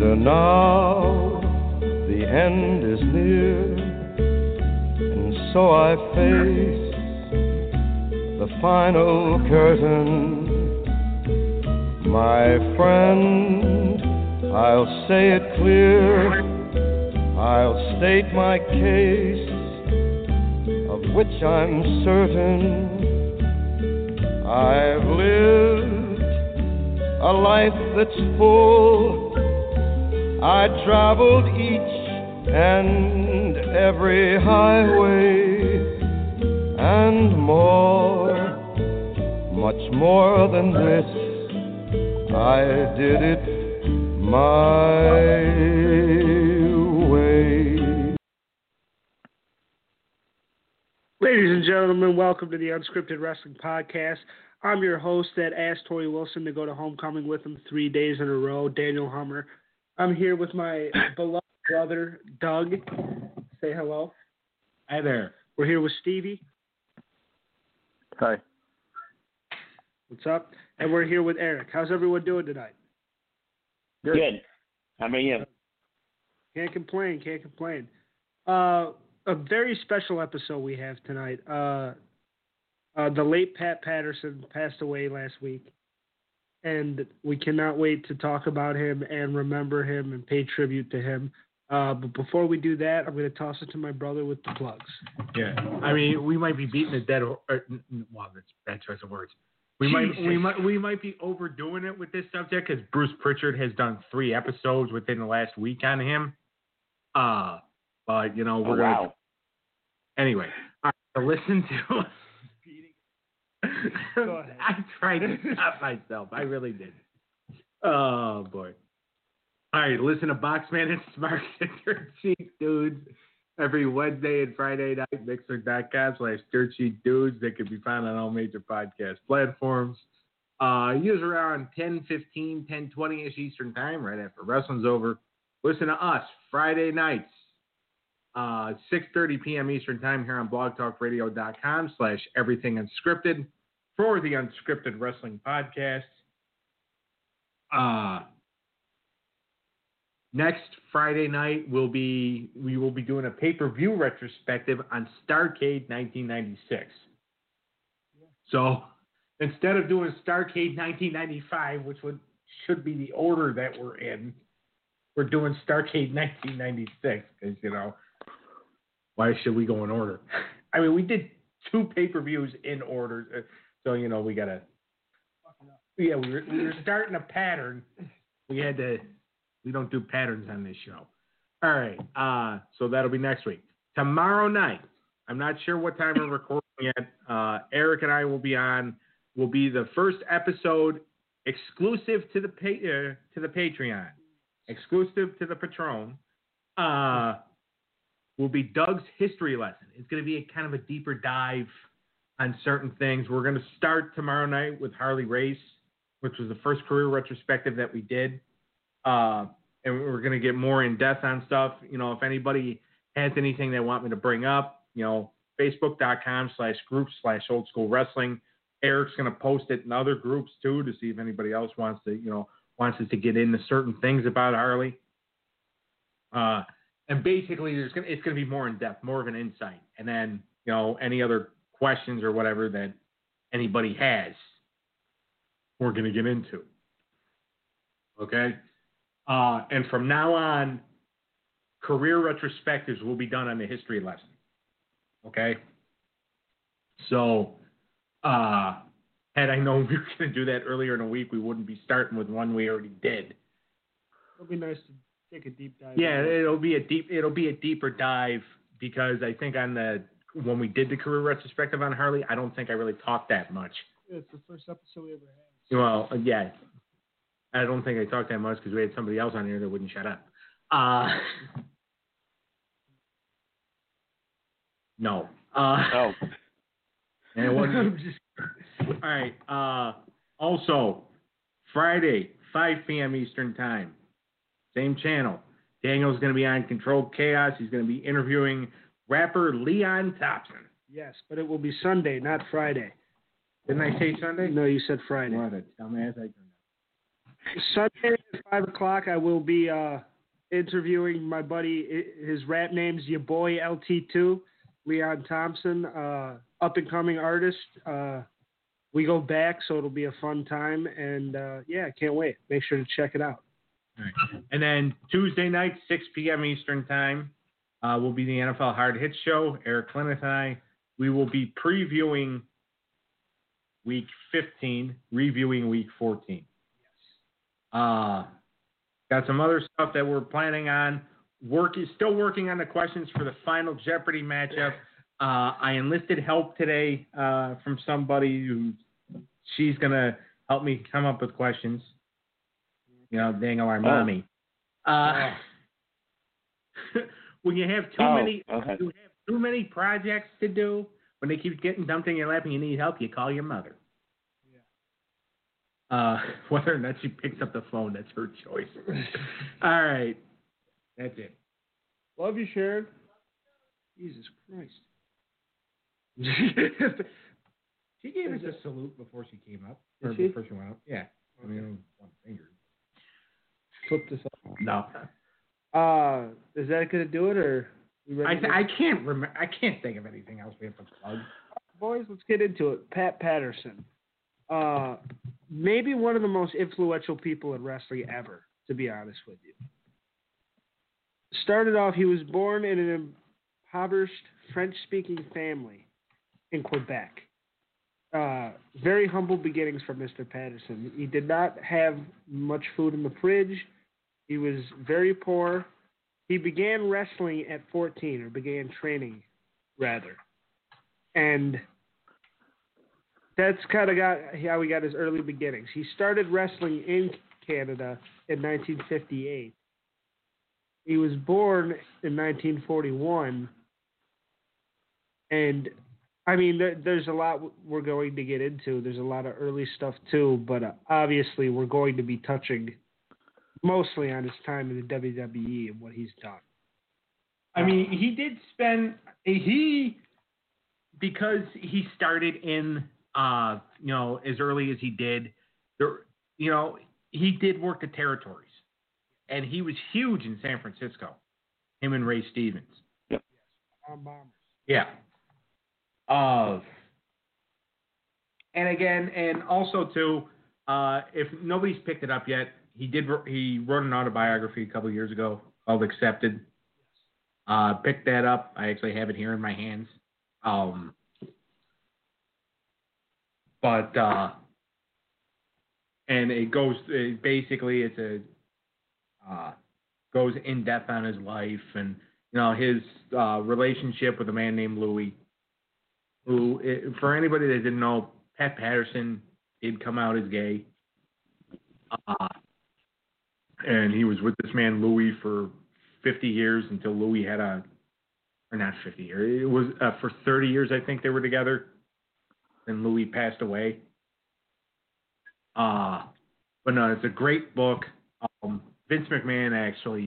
now the end is near, and so I face the final curtain. My friend, I'll say it clear, I'll state my case, of which I'm certain. I've lived a life that's full. I traveled each and every highway, and more, much more than this, I did it my way. Ladies and gentlemen, welcome to the Unscripted Wrestling Podcast. I'm your host that asked Tori Wilson to go to homecoming with him 3 days in a row, Daniel Hummer. I'm here with my beloved brother, Doug. Say hello. Hi there. We're here with Stevie. Hi. What's up? And we're here with Eric. How's everyone doing tonight? Good. How about you? Can't complain. A very special episode we have tonight. The late Pat Patterson passed away last week, and we cannot wait to talk about him and remember him and pay tribute to him. But before we do that, I'm going to toss it to my brother with the plugs. Yeah, I mean, we might be beating a dead horse. Wow, that's a bad choice of words. We might be overdoing it with this subject because Bruce Pritchard has done 3 episodes within the last week on him. But you know, we're gonna. Anyway, all right, so listen to. Go ahead. I tried to stop myself. I really did. Oh boy. All right, listen to Boxman and Smarks and Dirt Sheet Dudes every Wednesday and Friday night. Mixer.com/Dirt Sheet Dudes. They can be found on all major podcast platforms. Usually around 10:15, 10:20-ish Eastern Time, right after wrestling's over. Listen to us Friday nights, 6:30 p.m. Eastern Time here on blogtalkradio.com/everythingunscripted for the Unscripted Wrestling Podcast. Next Friday night we will be doing a pay-per-view retrospective on Starrcade 1996. So instead of doing Starrcade 1995, which should be the order that we're in, we're doing Starrcade 1996 because, you know, why should we go in order? I mean, we did 2 pay-per-views in order, so, you know, we got to... Yeah, we were starting a pattern. We don't do patterns on this show. All right, so that'll be next week. Tomorrow night, I'm not sure what time we're recording yet. Eric and I will be the first episode exclusive to the Patreon. Exclusive to the Patron, will be Doug's history lesson. It's going to be a kind of a deeper dive on certain things. We're going to start tomorrow night with Harley Race, which was the first career retrospective that we did. And we're going to get more in depth on stuff. You know, if anybody has anything they want me to bring up, you know, Facebook.com/groups/oldschoolwrestling. Eric's going to post it in other groups too to see if anybody else wants us to get into certain things about Harley. And basically, it's going to be more in depth, more of an insight. And then, you know, any other questions or whatever that anybody has, we're going to get into. Okay? And from now on, career retrospectives will be done on the history lesson. Okay? So, had I known we were going to do that earlier in the week, we wouldn't be starting with one we already did. It'll be nice to take a deep dive. Yeah, it'll be a deeper dive because I think when we did the career retrospective on Harley, I don't think I really talked that much. Yeah, it's the first episode we ever had. So. Well, yeah, I don't think I talked that much because we had somebody else on here that wouldn't shut up. No. Oh. And it wasn't just. All right. Also, Friday, 5 p.m. Eastern Time. Same channel. Daniel's going to be on Controlled Chaos. He's going to be interviewing rapper Leon Thompson. Yes, but it will be Sunday, not Friday. Didn't I say Sunday? No, you said Friday. What a dumbass I turned Sunday at 5 o'clock, I will be interviewing my buddy. His rap name's your boy LT2, Leon Thompson, up and coming artist. We go back, so it'll be a fun time, and I can't wait. Make sure to check it out. All right. And then Tuesday night, 6 p.m. Eastern Time, will be the NFL Hard Hit Show. Eric Clinton and I, we will be previewing Week 15, reviewing Week 14. Got some other stuff that we're planning on. Still working on the questions for the final Jeopardy matchup. I enlisted help today from somebody who she's gonna help me come up with questions. You know, dang our mommy. When you have too many projects to do, when they keep getting dumped in your lap and you need help, you call your mother. Whether or not she picks up the phone, that's her choice. All right. That's it. Love you, Sharon. Jesus Christ. She gave us a salute before she came up. Did she? Before she went up. Yeah. I mean, one finger. Flip this up. No. Is that going to do it, or? I can't remember. I can't think of anything else we have to plug. Boys, let's get into it. Pat Patterson. Maybe one of the most influential people in wrestling ever, to be honest with you. Started off, he was born in an impoverished French-speaking family in Quebec. Very humble beginnings for Mr. Patterson. He did not have much food in the fridge. He was very poor. He began wrestling at 14, or began training, rather. And that's kind of how he got his early beginnings. He started wrestling in Canada in 1958. He was born in 1941. And, I mean, there's a lot we're going to get into. There's a lot of early stuff, too. But obviously, we're going to be touching mostly on his time in the WWE and what he's done. I mean, he did spend because he started in as early as he did. He did work the territories, and he was huge in San Francisco. Him and Ray Stevens. Yep. Bombers. Yeah. And also too, if nobody's picked it up yet, he wrote an autobiography a couple of years ago called Accepted. Picked that up. I actually have it here in my hands. And it goes goes in depth on his life and his relationship with a man named Louis, who, for anybody that didn't know, Pat Patterson did come out as gay. And he was with this man, Louis, for 50 years until Louis had or not 50 years. It was for 30 years, I think they were together. And Louis passed away. But no, it's a great book. Vince McMahon actually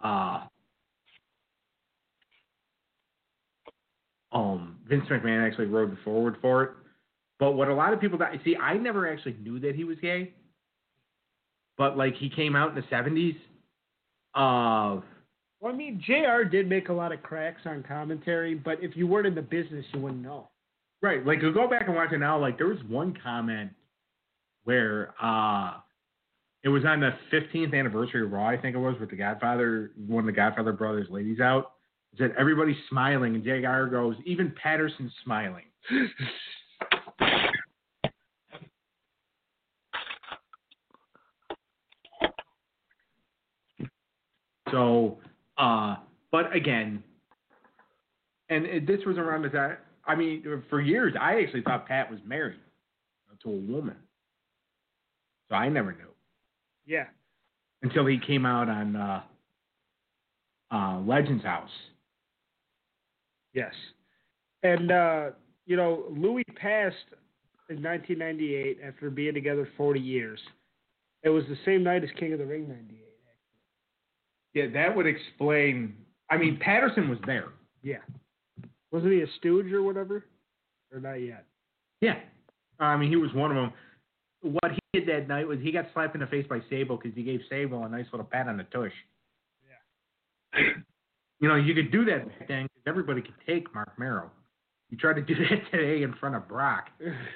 wrote the foreword for it. But what a lot of people I never actually knew that he was gay. But he came out in the 70s. Well, I mean, JR did make a lot of cracks on commentary, but if you weren't in the business, you wouldn't know. Right. You go back and watch it now. There was one comment where it was on the 15th anniversary of Raw, I think it was, with the Godfather, one of the Godfather brothers' ladies out. It said everybody's smiling, and JR goes, even Patterson's smiling. So, but again, this was around the time. I mean, for years, I actually thought Pat was married to a woman. So I never knew. Yeah. Until he came out on Legends House. Yes. And, Louis passed in 1998 after being together 40 years. It was the same night as King of the Ring 98. Yeah, that would explain. I mean, Patterson was there. Yeah. Wasn't he a stooge or whatever? Or not yet? Yeah. I mean, he was one of them. what he did that night was he got slapped in the face by Sable because he gave Sable a nice little pat on the tush. Yeah. You know, you could do that back then because everybody could take Mark Merrow. You try to do that today in front of Brock.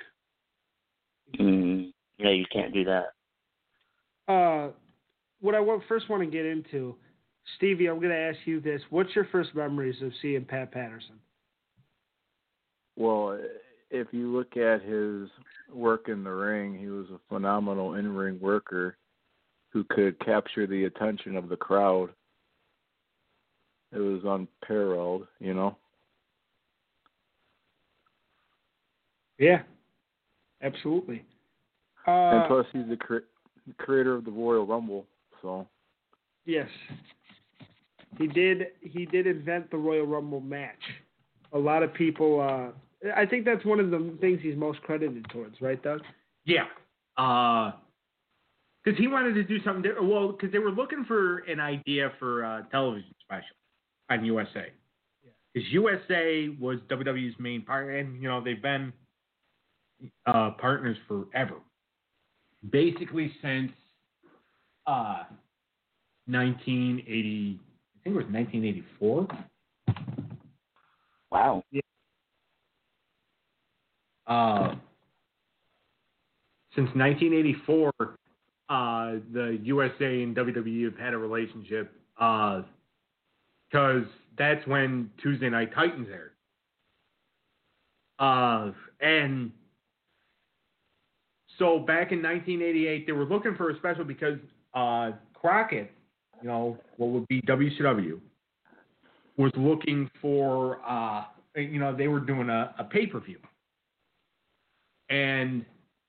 Yeah, you can't do that. What I first want to get into, Stevie, I'm going to ask you this. What's your first memories of seeing Pat Patterson? Well, if you look at his work in the ring, he was a phenomenal in-ring worker who could capture the attention of the crowd. It was unparalleled, you know? Yeah, absolutely. And plus, he's the creator of the Royal Rumble, so. Yes. He did invent the Royal Rumble match. A lot of people, I think that's one of the things he's most credited towards, right, Doug? Yeah. Because he wanted to do something different. Well, because they were looking for an idea for a television special on USA. Because USA was WWE's main partner, and, you know, they've been partners forever. Basically since 1980, I think it was 1984. Wow. Yeah. Since 1984, the USA and WWE have had a relationship because that's when Tuesday Night Titans aired. And so back in 1988, they were looking for a special because Crockett, you know, what would be WCW, was looking for, you know, they were doing a pay-per-view. And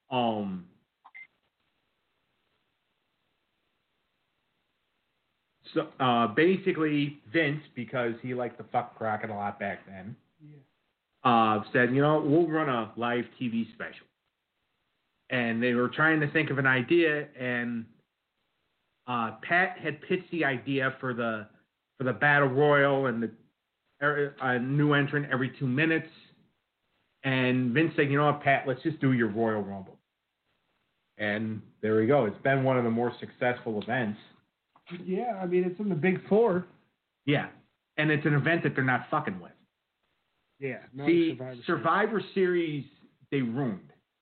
so basically Vince, because he liked to fuck Crockett a lot back then, said, you know, we'll run a live TV special. And they were trying to think of an idea, and Pat had pitched the idea for the Battle Royal and a new entrant every 2 minutes. And Vince said, you know what, Pat, let's just do your Royal Rumble. And there we go. It's been one of the more successful events. Yeah, I mean, it's in the Big Four. Yeah. And it's an event that they're not fucking with. Yeah. See, Survivor Series, they ruined.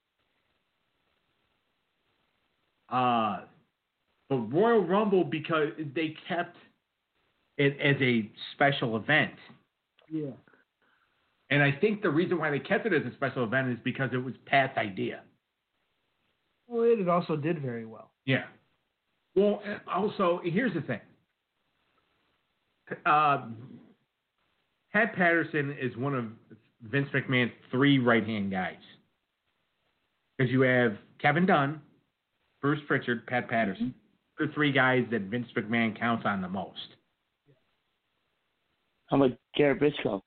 But Royal Rumble, because they kept it as a special event. Yeah. And I think the reason why they kept it as a special event is because it was Pat's idea. Well, it also did very well. Yeah. Well, also, here's the thing. Pat Patterson is one of Vince McMahon's 3 right-hand guys. Because you have Kevin Dunn, Bruce Pritchard, Pat Patterson. The 3 guys that Vince McMahon counts on the most. How about Jared Briscoe?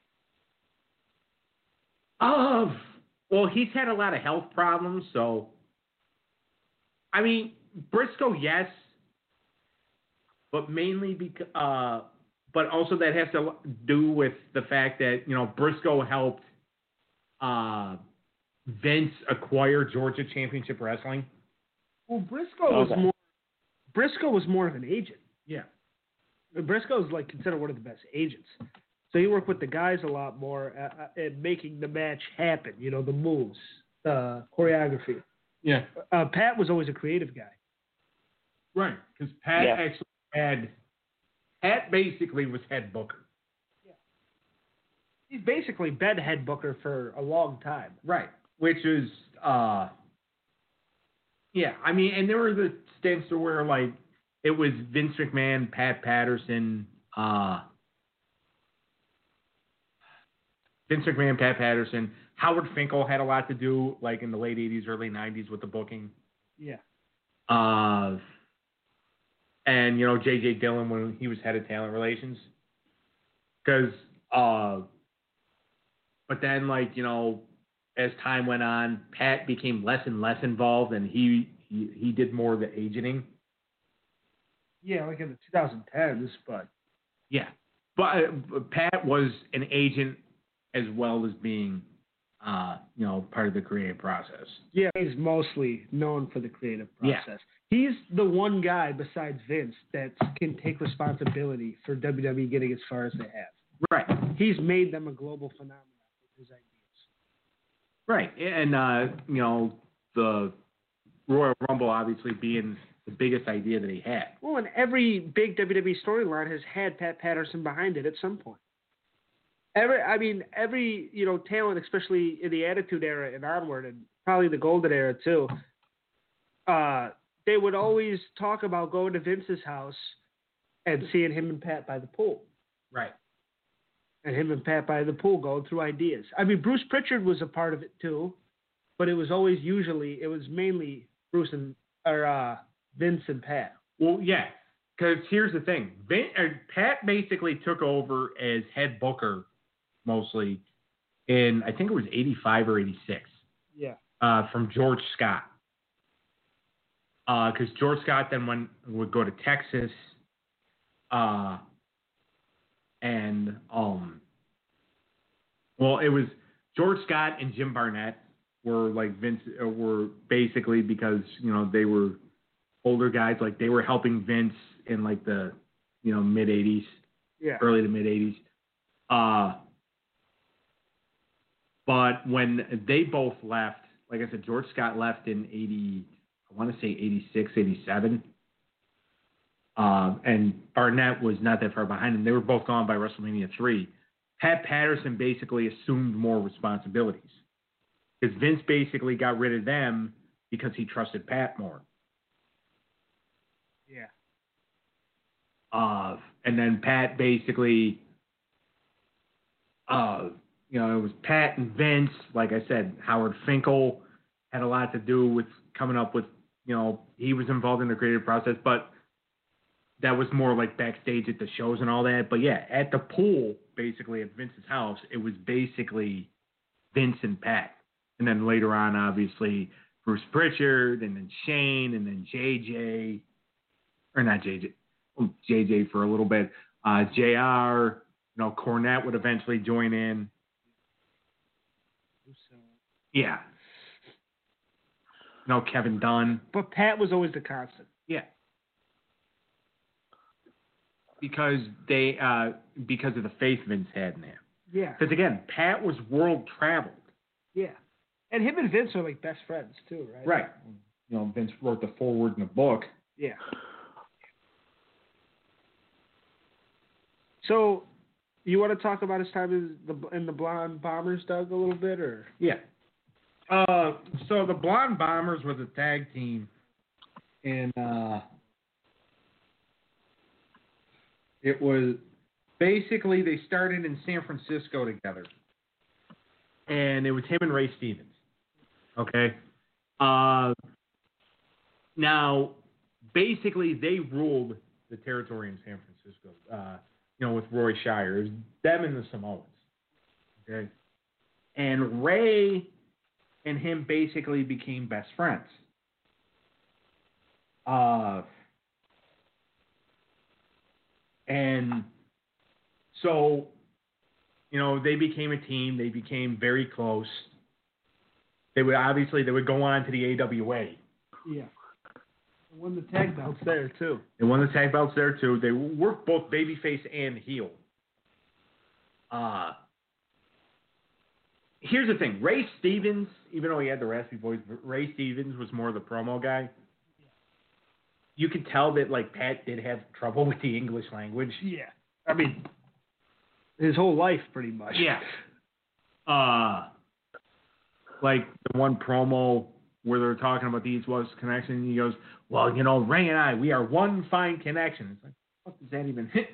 Well, he's had a lot of health problems, so. I mean, Briscoe, yes, but mainly because, but also that has to do with the fact that, you know, Briscoe helped Vince acquire Georgia Championship Wrestling. Well, Briscoe was more of an agent. Yeah. Briscoe's like considered one of the best agents. So he worked with the guys a lot more at making the match happen, you know, the moves, the choreography. Yeah. Pat was always a creative guy. Right, because Pat basically was head booker. Yeah. He's basically been head booker for a long time. Right, which is, yeah, I mean, and there were the stints where, like, it was Vince McMahon, Pat Patterson, Howard Finkel had a lot to do, like, in the late 80s, early 90s with the booking. Yeah. And, you know, J.J. Dillon when he was head of talent relations. Because, but then, like, you know, as time went on, Pat became less and less involved, and he did more of the agenting. Yeah, like in the 2010s, but. Yeah. But Pat was an agent as well as being part of the creative process. Yeah, he's mostly known for the creative process. He's the one guy besides Vince that can take responsibility for WWE getting as far as they have. Right. He's made them a global phenomenon with his ideas. Right. And, the Royal Rumble obviously being the biggest idea that he had. Well, and every big WWE storyline has had Pat Patterson behind it at some point. Every talent, especially in the Attitude Era and onward, and probably the Golden Era too, they would always talk about going to Vince's house and seeing him and Pat by the pool. Right. And him and Pat by the pool going through ideas. I mean, Bruce Pritchard was a part of it too, but it was mainly Vince and Pat. Well, yeah, because here's the thing. Pat basically took over as head booker mostly in, I think it was 85 or 86. Yeah. From George Scott. Because George Scott then would go to Texas. It was George Scott and Jim Barnett were like Vince, were basically because, they were older guys, like they were helping Vince in like the, mid 80s, early to mid 80s. But when they both left, like I said, George Scott left in 86, 87. And Barnett was not that far behind him. They were both gone by WrestleMania 3. Pat Patterson basically assumed more responsibilities because Vince basically got rid of them because he trusted Pat more. Yeah. And then Pat basically, it was Pat and Vince. Like I said, Howard Finkel had a lot to do with coming up with, he was involved in the creative process, but that was more like backstage at the shows and all that. But yeah, at the pool, basically at Vince's house, it was basically Vince and Pat. And then later on, obviously, Bruce Pritchard, and then Shane, and then JJ, or not JJ, JJ for a little bit. JR, Cornette would eventually join in. Yeah. Kevin Dunn. But Pat was always the constant. Yeah. Because because of the faith Vince had in him. Yeah. Because again, Pat was world traveled. Yeah. And him and Vince are like best friends too, right? Right. Vince wrote the foreword in the book. Yeah. So, you want to talk about his time in the Blonde Bombers, Doug, a little bit, or? Yeah. So the Blonde Bombers was a tag team, and it was basically they started in San Francisco together, and it was him and Ray Stevens. Okay. Now, basically, they ruled the territory in San Francisco. With Roy Shire, it was them and the Samoans. Okay. And Ray and him basically became best friends. And so, they became a team. They became very close. They would go on to the AWA. Yeah. They won the tag belts there, too. They won the tag belts there, too. They worked both babyface and heel. Here's the thing. Ray Stevens, even though he had the raspy voice, Ray Stevens was more the promo guy. You could tell that, Pat did have trouble with the English language. Yeah. I mean, his whole life, pretty much. Yeah. The one promo where they're talking about the East West connection, and he goes, well, Ray and I, we are one fine connection. It's like, what does that even hit?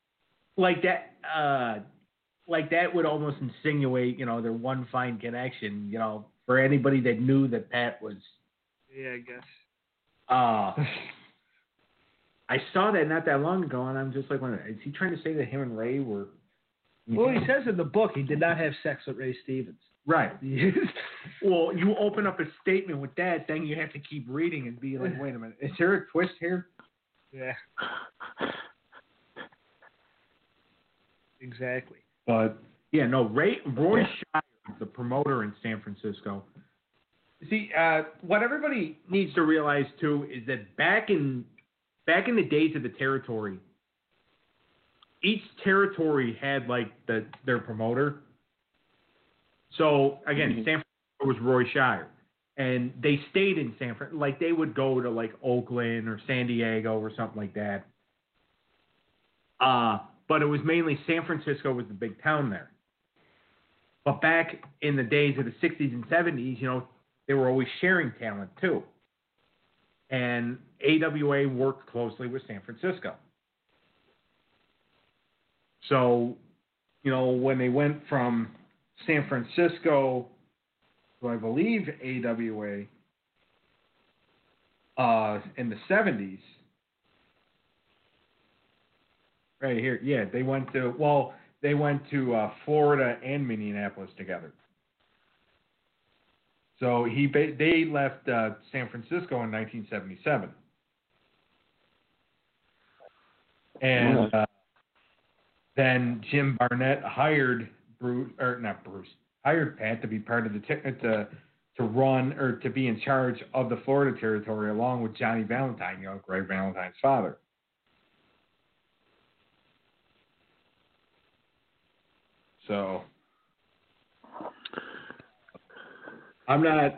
That would almost insinuate, their one fine connection, for anybody that knew that Pat was. Yeah, I guess. I saw that not that long ago, and I'm just like, is he trying to say that him and Ray were? Well, he says in the book he did not have sex with Ray Stevens. Right. Well, you open up a statement with that, then you have to keep reading and be like, wait a minute, is there a twist here? Yeah. Exactly. But yeah, no, Roy Shire the promoter in San Francisco. See, what everybody needs to realize too is that back in the days of the territory, each territory had like their promoter. So again, San Francisco was Roy Shire, and they stayed in San Francisco. Like they would go to like Oakland or San Diego or something like that. But it was mainly San Francisco was the big town there. But back in the days of the 60s and 70s, you know, they were always sharing talent too. And AWA worked closely with San Francisco. So, you know, when they went from San Francisco to, I believe, AWA in the 70s, right here, yeah, they went to Florida and Minneapolis together. So they left San Francisco in 1977, and then Jim Barnett hired Pat to be part of the to run or to be in charge of the Florida territory, along with Johnny Valentine, you know, Greg Valentine's father. So I'm not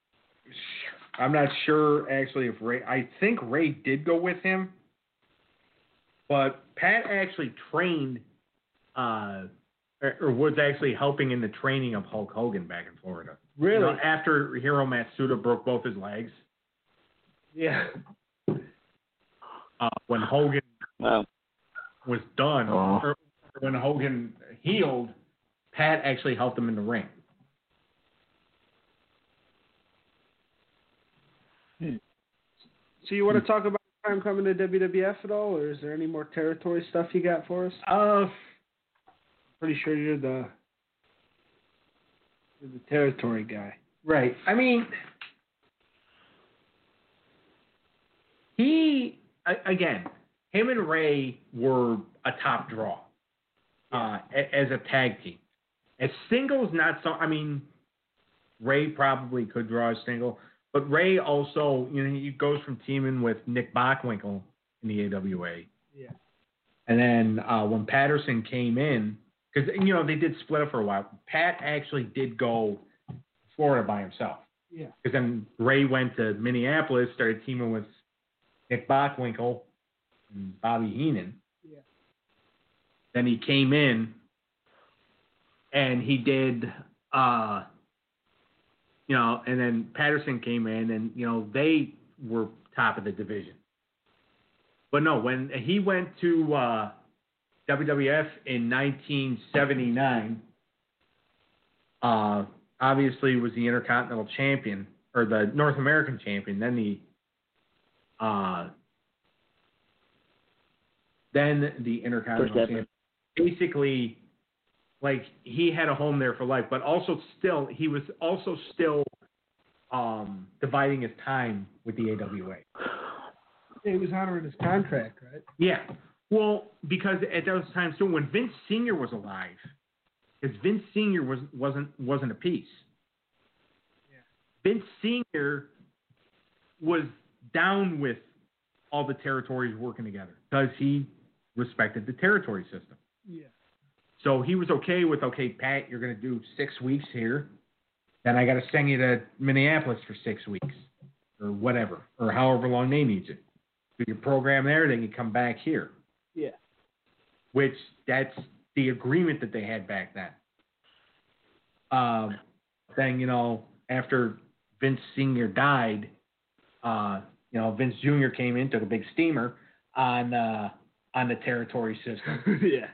sure actually if Ray. I think Ray did go with him, but Pat actually trained, or was actually helping in the training of Hulk Hogan back in Florida. Really? You know, after Hiro Matsuda broke both his legs. Yeah. When Hogan was done, or when Hogan healed, Pat actually helped him in the ring. So you want to talk about time coming to WWF at all, or is there any more territory stuff you got for us? Pretty sure you're the territory guy. Right. I mean, him and Ray were a top draw as a tag team. As singles, not so. I mean, Ray probably could draw a single. But Ray also, you know, he goes from teaming with Nick Bockwinkel in the AWA. Yeah. And then when Patterson came in, because, you know, they did split up for a while, Pat actually did go to Florida by himself. Yeah. Because then Ray went to Minneapolis, started teaming with Nick Bockwinkel and Bobby Heenan. Yeah. Then he came in and he did... you know, and then Patterson came in, and, you know, they were top of the division. But no, when he went to WWF in 1979, obviously was the Intercontinental Champion, or the North American Champion, then the Intercontinental Champion. Basically, like, he had a home there for life, but also he was also still dividing his time with the AWA. He was honoring his contract, right? Yeah. Well, because at those times too, when Vince Sr. was alive, because Vince Sr. wasn't a piece. Yeah. Vince Sr. was down with all the territories working together because he respected the territory system. Yeah. So he was okay with, okay, Pat, you're going to do 6 weeks here. Then I got to send you to Minneapolis for 6 weeks or whatever, or however long they need you. Do your program there, then you come back here. Yeah. Which that's the agreement that they had back then. Then, you know, after Vince Sr. died, you know, Vince Jr. came in, took a big steamer on the territory system. Yeah.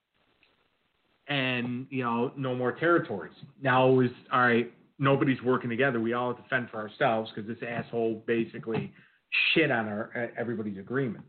And, you know, no more territories. Now it was, all right, nobody's working together. We all have to fend for ourselves because this asshole basically shit on everybody's agreement.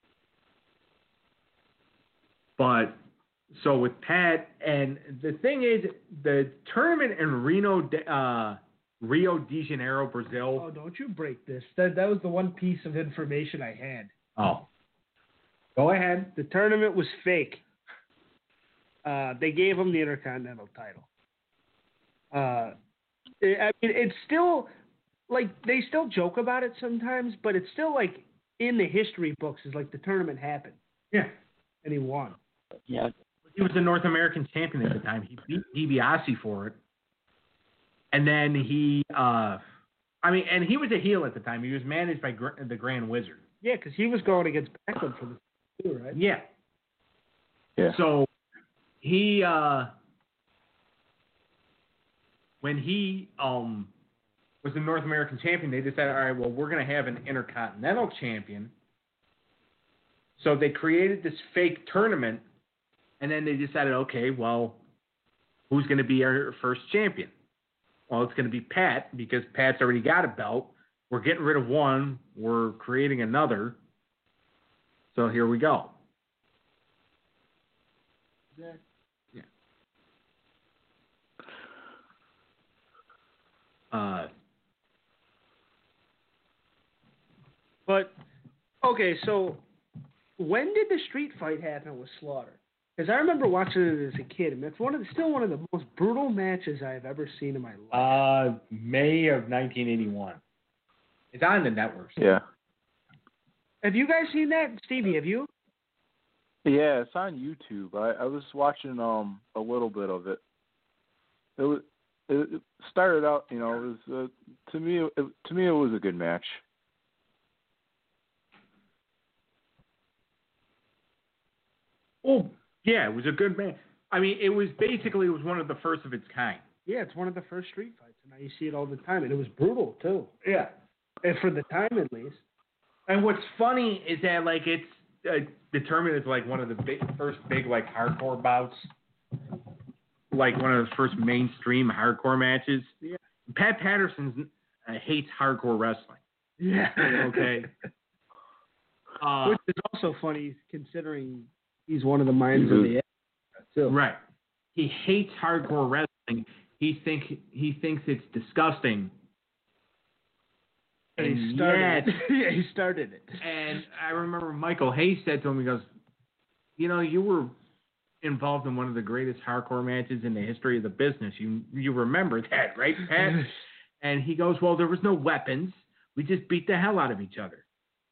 But, so with Pat, and the thing is, the tournament in Rio de Janeiro, Brazil. Oh, don't you break this. That was the one piece of information I had. Oh. Go ahead. The tournament was fake. They gave him the Intercontinental title. I mean, it's still like they still joke about it sometimes, but it's still like in the history books is like the tournament happened. Yeah. And he won. Yeah. He was the North American champion at the time. He beat DiBiase for it. And then he and he was a heel at the time. He was managed by the Grand Wizard. Yeah, because he was going against Backlund for the too, right? Yeah. Yeah. So he when he was the North American champion, they decided, all right, well, we're going to have an Intercontinental champion. So they created this fake tournament, and then they decided, okay, well, who's going to be our first champion? Well, it's going to be Pat, because Pat's already got a belt. We're getting rid of one. We're creating another. So here we go. Yeah. But okay, so when did the street fight happen with Slaughter? Because I remember watching it as a kid, and that's still one of the most brutal matches I've ever seen in my life. May of 1981. It's on the network. Yeah. Have you guys seen that, Stevie? Have you? Yeah, it's on YouTube. I was watching a little bit of it. It started out, it was to me it was a good match. Oh, yeah, it was a good match. I mean, it was one of the first of its kind. Yeah, it's one of the first street fights, and now you see it all the time, and it was brutal too. Yeah, and for the time at least. And what's funny is that like it's determined as like one of the first big like hardcore bouts, like one of the first mainstream hardcore matches. Yeah. Pat Patterson hates hardcore wrestling. Yeah. Okay. Which is also funny considering he's one of the minds of the era, too. Right. He hates hardcore wrestling. He thinks it's disgusting. And he started it. Yeah, he started it. And I remember Michael Hayes said to him, he goes, you were involved in one of the greatest hardcore matches in the history of the business. You remember that, right, Pat? And he goes, well, there was no weapons. We just beat the hell out of each other.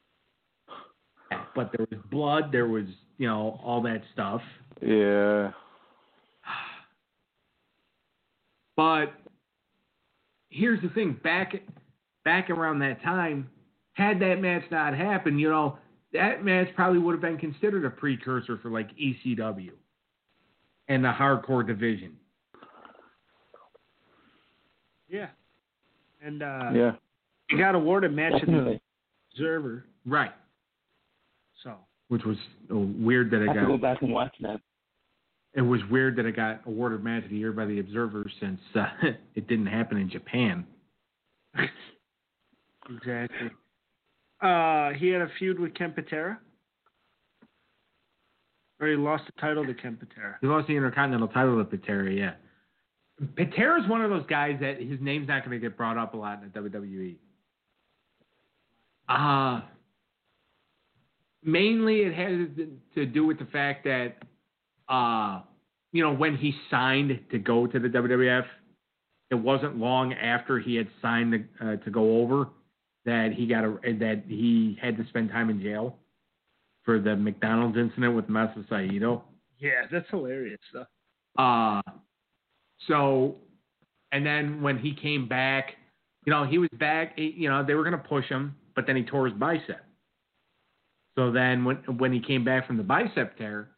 But there was blood. There was, all that stuff. Yeah. But here's the thing. Back around that time, had that match not happened, that match probably would have been considered a precursor for like ECW and the hardcore division. Yeah. And yeah. he got awarded match of the Observer. Right. So. Which was weird that it I have got. to go back and watch that. It was weird that it got awarded match of the year by the Observer since it didn't happen in Japan. Exactly. He had a feud with Ken Patera. Or he lost the title to Ken Patera. He lost the Intercontinental title to Patera, yeah. Patera's one of those guys that his name's not going to get brought up a lot in the WWE. Mainly it has to do with the fact that, when he signed to go to the WWF, it wasn't long after he had signed to go over that he had to spend time in jail for the McDonald's incident with Masa Saito. Yeah, that's hilarious stuff. So, and then when he came back, he was back. They were going to push him, but then he tore his bicep. So then when he came back from the bicep tear,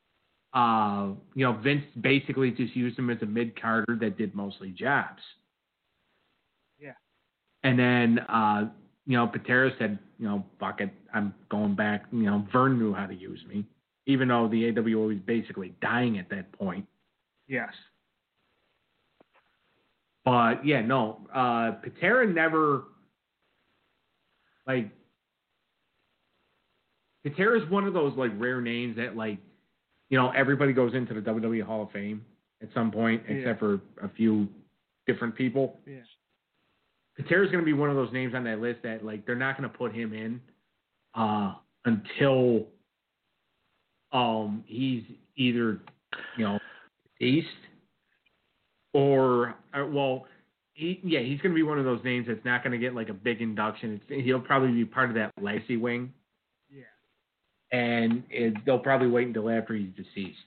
Vince basically just used him as a mid-carder that did mostly jobs. Yeah. And then, Patera said, fuck it, I'm going back. Vern knew how to use me, even though the AWO was basically dying at that point. Yes. But, yeah, no, Patera never, Patera's one of those, rare names that, everybody goes into the WWE Hall of Fame at some point, except for a few different people. Yeah. Patera's going to be one of those names on that list that, they're not going to put him in until he's either, deceased he's going to be one of those names that's not going to get like a big induction. He'll probably be part of that legacy wing. Yeah. And they'll probably wait until after he's deceased.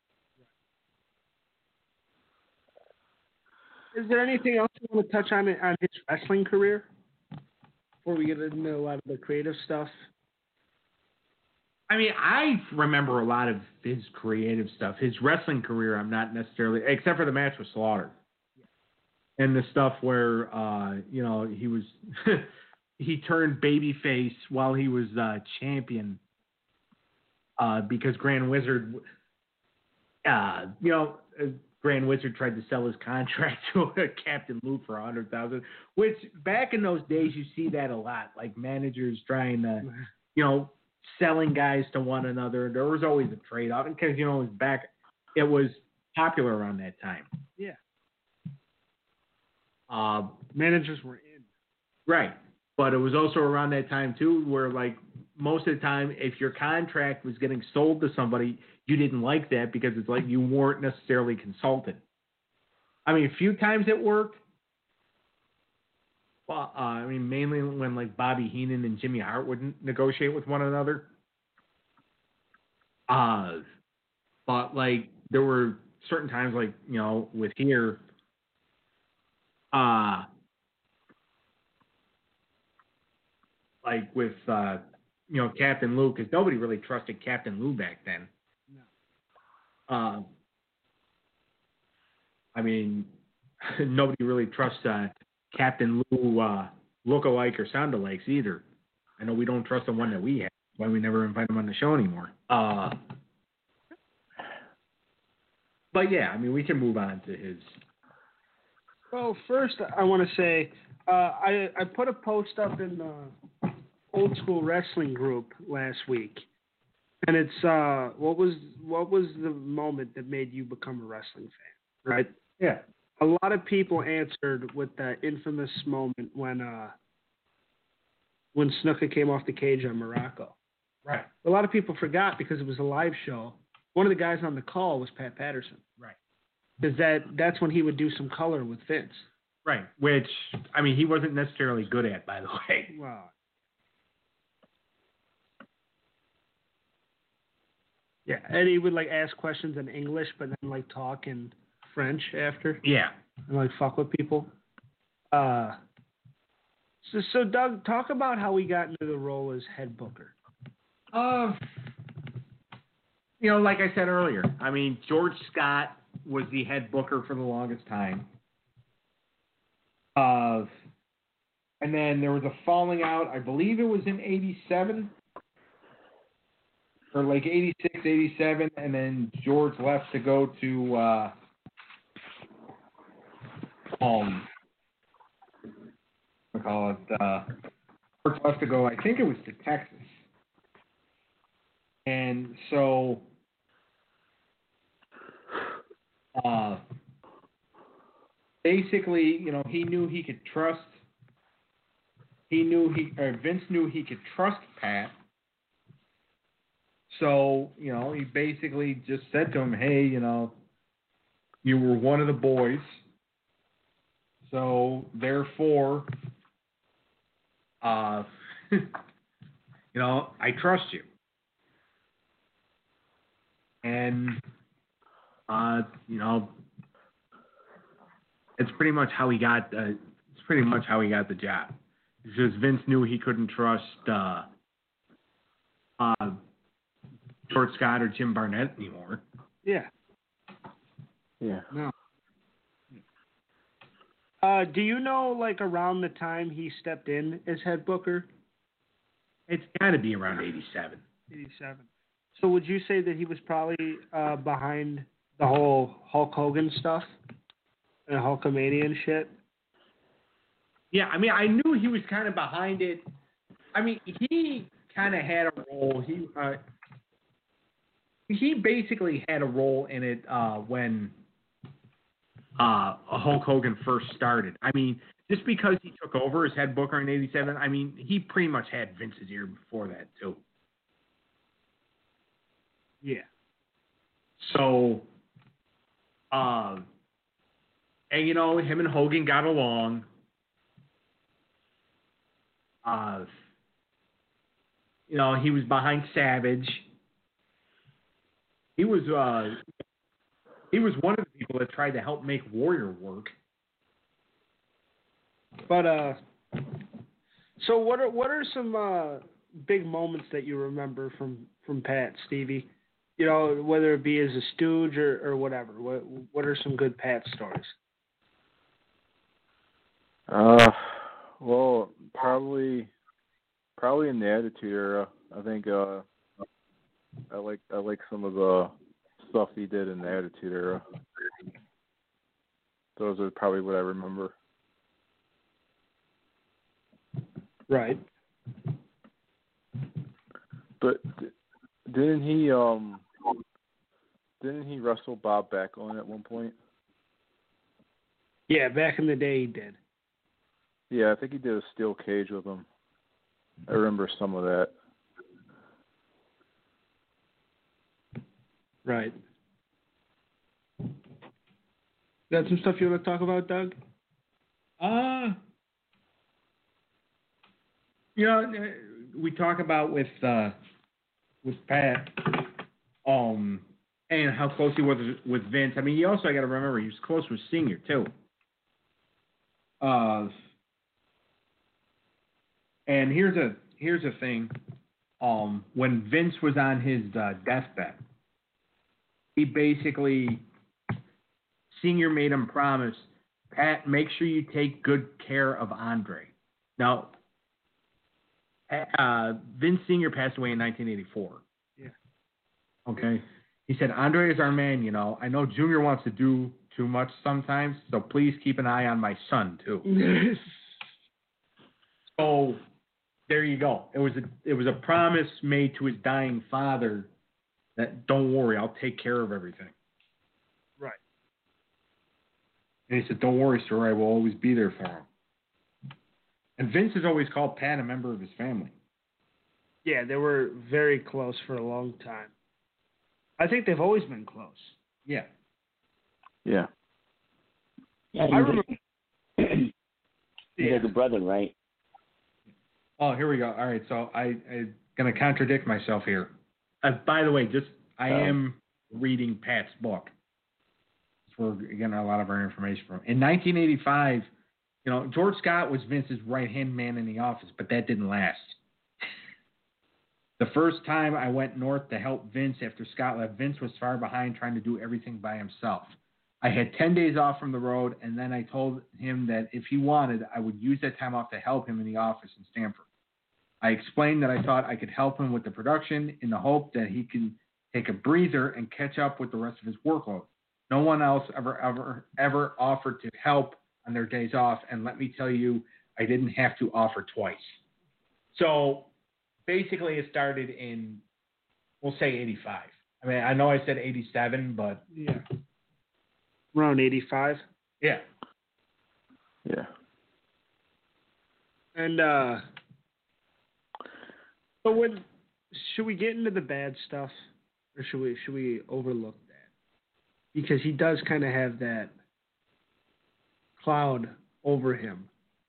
Is there anything else you want to touch on his wrestling career before we get into a lot of the creative stuff? I mean, I remember a lot of his creative stuff. His wrestling career, I'm not necessarily, except for the match with Slaughter. Yeah. And the stuff where, he was, he turned babyface while he was champion because Grand Wizard, Grand Wizard tried to sell his contract to Captain Lou for $100,000, which back in those days you see that a lot, like managers trying to, selling guys to one another. There was always a trade-off because it was popular around that time. Yeah. Managers were in. Right, but it was also around that time too, where like most of the time, if your contract was getting sold to somebody, you didn't like that because it's like you weren't necessarily consulted. I mean, a few times it worked. Well, mainly when like Bobby Heenan and Jimmy Hart would negotiate with one another. But like there were certain times, like with here, like with Captain Lou, because nobody really trusted Captain Lou back then. No. Nobody really trusts Captain Lou look-alike or sound-alikes either. I know we don't trust the one that we have. That's why we never invite him on the show anymore. But yeah, we can move on to his. Well, first I want to say I put a post up in the Old School Wrestling group last week, and it's what was the moment that made you become a wrestling fan, right? Yeah. A lot of people answered with that infamous moment when Snuka came off the cage on Morocco. Right. A lot of people forgot because it was a live show. One of the guys on the call was Pat Patterson. Right. Because that's when he would do some color with Vince. Right. Which, he wasn't necessarily good at, by the way. Wow. Yeah, and he would ask questions in English, but then talk in French after. Yeah. And fuck with people. So Doug, talk about how he got into the role as head booker. Like I said earlier, George Scott was the head booker for the longest time. And then there was a falling out, I believe it was in 87 or 86, 87, and then George left to go to George left to go, I think it was to Texas. And so basically, he knew he could trust. Vince knew he could trust Pat. So, he basically just said to him, hey, you were one of the boys. So, therefore, I trust you. And, it's pretty much how he got the job. Because Vince knew he couldn't trust George Scott or Jim Barnett anymore. Yeah. Yeah. No. Do you know, around the time he stepped in as head booker? It's got to be around 87. 87. So would you say that he was probably behind the whole Hulk Hogan stuff and Hulkamania shit? Yeah, I knew he was kind of behind it. He kind of had a role. He basically had a role in it when Hulk Hogan first started. Just because he took over as head booker in 87, he pretty much had Vince's ear before that, too. Yeah. So, And, you know, him and Hogan got along. You know, he was behind Savage. He was one of the people that tried to help make Warrior work. But so what are some big moments that you remember from Pat, Stevie? You know, whether it be as a stooge or whatever. What are some good Pat stories? Well, probably in the Attitude Era. I think I like some of the stuff he did in the Attitude Era. Those are probably what I remember. Right. But didn't he wrestle Bob Backlund at one point? Yeah, back in the day he did. Yeah, I think he did a steel cage with him. I remember some of that. Right. Got some stuff you want to talk about, Doug? You know, we talk about with Pat, and how close he was with Vince. I mean, you also got to remember he was close with Senior too. And here's a thing. When Vince was on his deathbed, he basically, Senior made him promise, Pat, make sure you take good care of Andre. Now, Vince Senior passed away in 1984. Yeah. Okay. He said, Andre is our man, you know. I know Junior wants to do too much sometimes, so please keep an eye on my son too. So there you go. It was a promise made to his dying father that don't worry, I'll take care of everything. Right. And he said, don't worry, sir, I will always be there for him. And Vince has always called Pat a member of his family. Yeah, they were very close for a long time. I think they've always been close. Yeah. Yeah. Yeah, I remember. He's like a brother, right? Oh, here we go. All right, so I'm going to contradict myself here. By the way, I am reading Pat's book. That's where we're getting a lot of our information from. In 1985, you know, George Scott was Vince's right-hand man in the office, but that didn't last. The first time I went north to help Vince after Scott left, Vince was far behind trying to do everything by himself. I had 10 days off from the road, and then I told him that if he wanted, I would use that time off to help him in the office in Stamford. I explained that I thought I could help him with the production in the hope that he can take a breather and catch up with the rest of his workload. No one else ever offered to help on their days off, and let me tell you, I didn't have to offer twice. So basically it started in, we'll say 85. I mean, I know I said 87, but... Yeah. Around 85? Yeah. Yeah. And, so should we get into the bad stuff? Or should we overlook that? Because he does kind of have that cloud over him.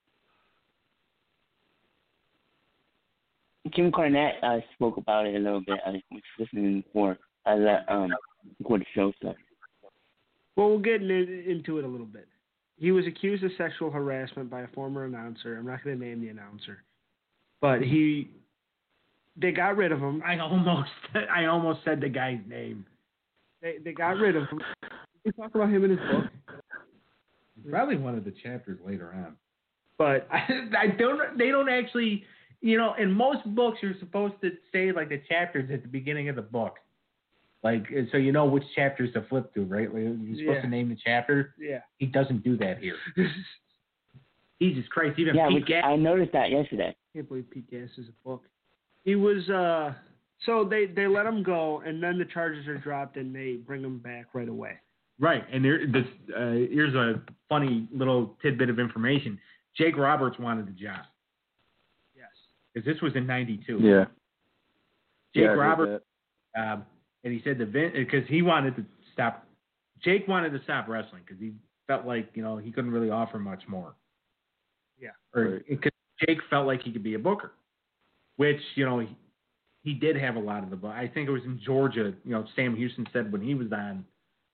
Jim Cornette spoke about it a little bit. I was listening before the show stuff. Well, we'll get into it a little bit. He was accused of sexual harassment by a former announcer. I'm not going to name the announcer, but they got rid of him. I almost said the guy's name. They got rid of him. We talk about him in his book. Probably one of the chapters later on. But they don't actually, you know, in most books you're supposed to say like the chapters at the beginning of the book. Like, so you know which chapters to flip to, right? Like, you're supposed to name the chapter. Yeah. He doesn't do that here. Jesus Christ, even Pete Gas. I noticed that yesterday. I can't believe Pete Gas is a book. He was, so they let him go, and then the charges are dropped, and they bring him back right away. Right, and here's a funny little tidbit of information. Jake Roberts wanted the job. Yes. Because this was in 92. Yeah. Jake Roberts, and he said because he wanted to stop. Jake wanted to stop wrestling because felt like, he couldn't really offer much more. Yeah. Or because Jake felt like he could be a booker, which, he did have a lot of the book. I think it was in Georgia, Sam Houston said when he was on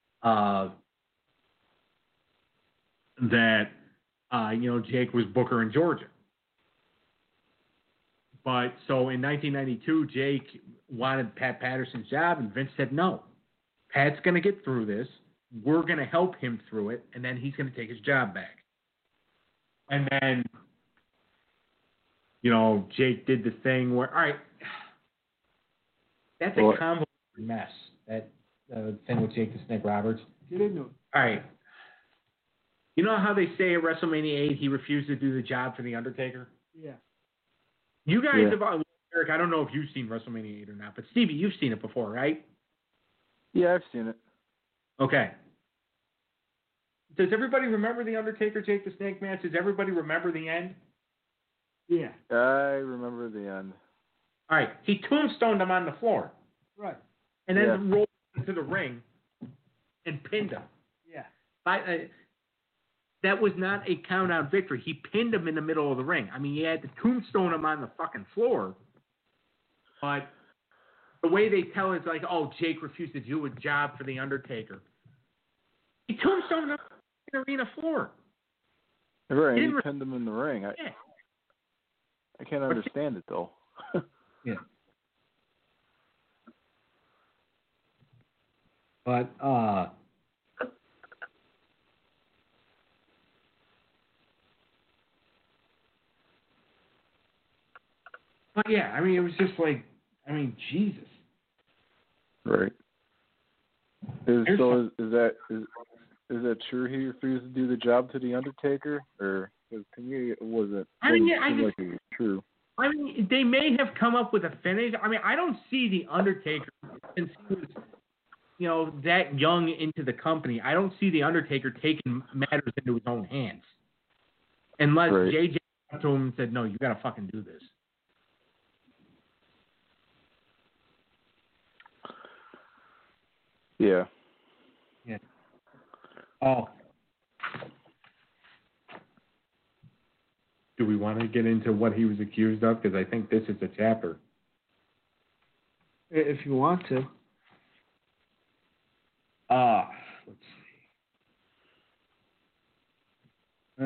that, Jake was booker in Georgia. But so in 1992, Jake wanted Pat Patterson's job, and Vince said, no, Pat's going to get through this. We're going to help him through it, and then he's going to take his job back. And then, Jake did the thing where, all right, that's a convoluted mess, that thing with Jake the Snake Roberts. Get into it. All right. You know how they say at WrestleMania 8 he refused to do the job for The Undertaker? Yeah. You guys have, Eric, I don't know if you've seen WrestleMania 8 or not, but Stevie, you've seen it before, right? Yeah, I've seen it. Okay. Does everybody remember the Undertaker Jake the Snake match? Does everybody remember the end? Yeah. I remember the end. All right. He tombstoned him on the floor. Right. And then rolled into the ring and pinned him. Yeah. That was not a count-out victory. He pinned him in the middle of the ring. I mean, he had to tombstone him on the fucking floor. But the way they tell it's like, oh, Jake refused to do a job for The Undertaker. He tombstoned him on the arena floor. Right, he pinned him in the ring. I can't understand it, though. Yeah. But, yeah, I mean, it was just like, Jesus. Right. Is that true? He refused to do the job to the Undertaker, or to me it wasn't? Like it was true. I mean, they may have come up with a finish. I mean, I don't see the Undertaker since he was, that young into the company. I don't see the Undertaker taking matters into his own hands, unless JJ went up to him and said, "No, you got to fucking do this." Yeah. Yeah. Oh. Do we want to get into what he was accused of? Because I think this is a chapter. If you want to. Let's see.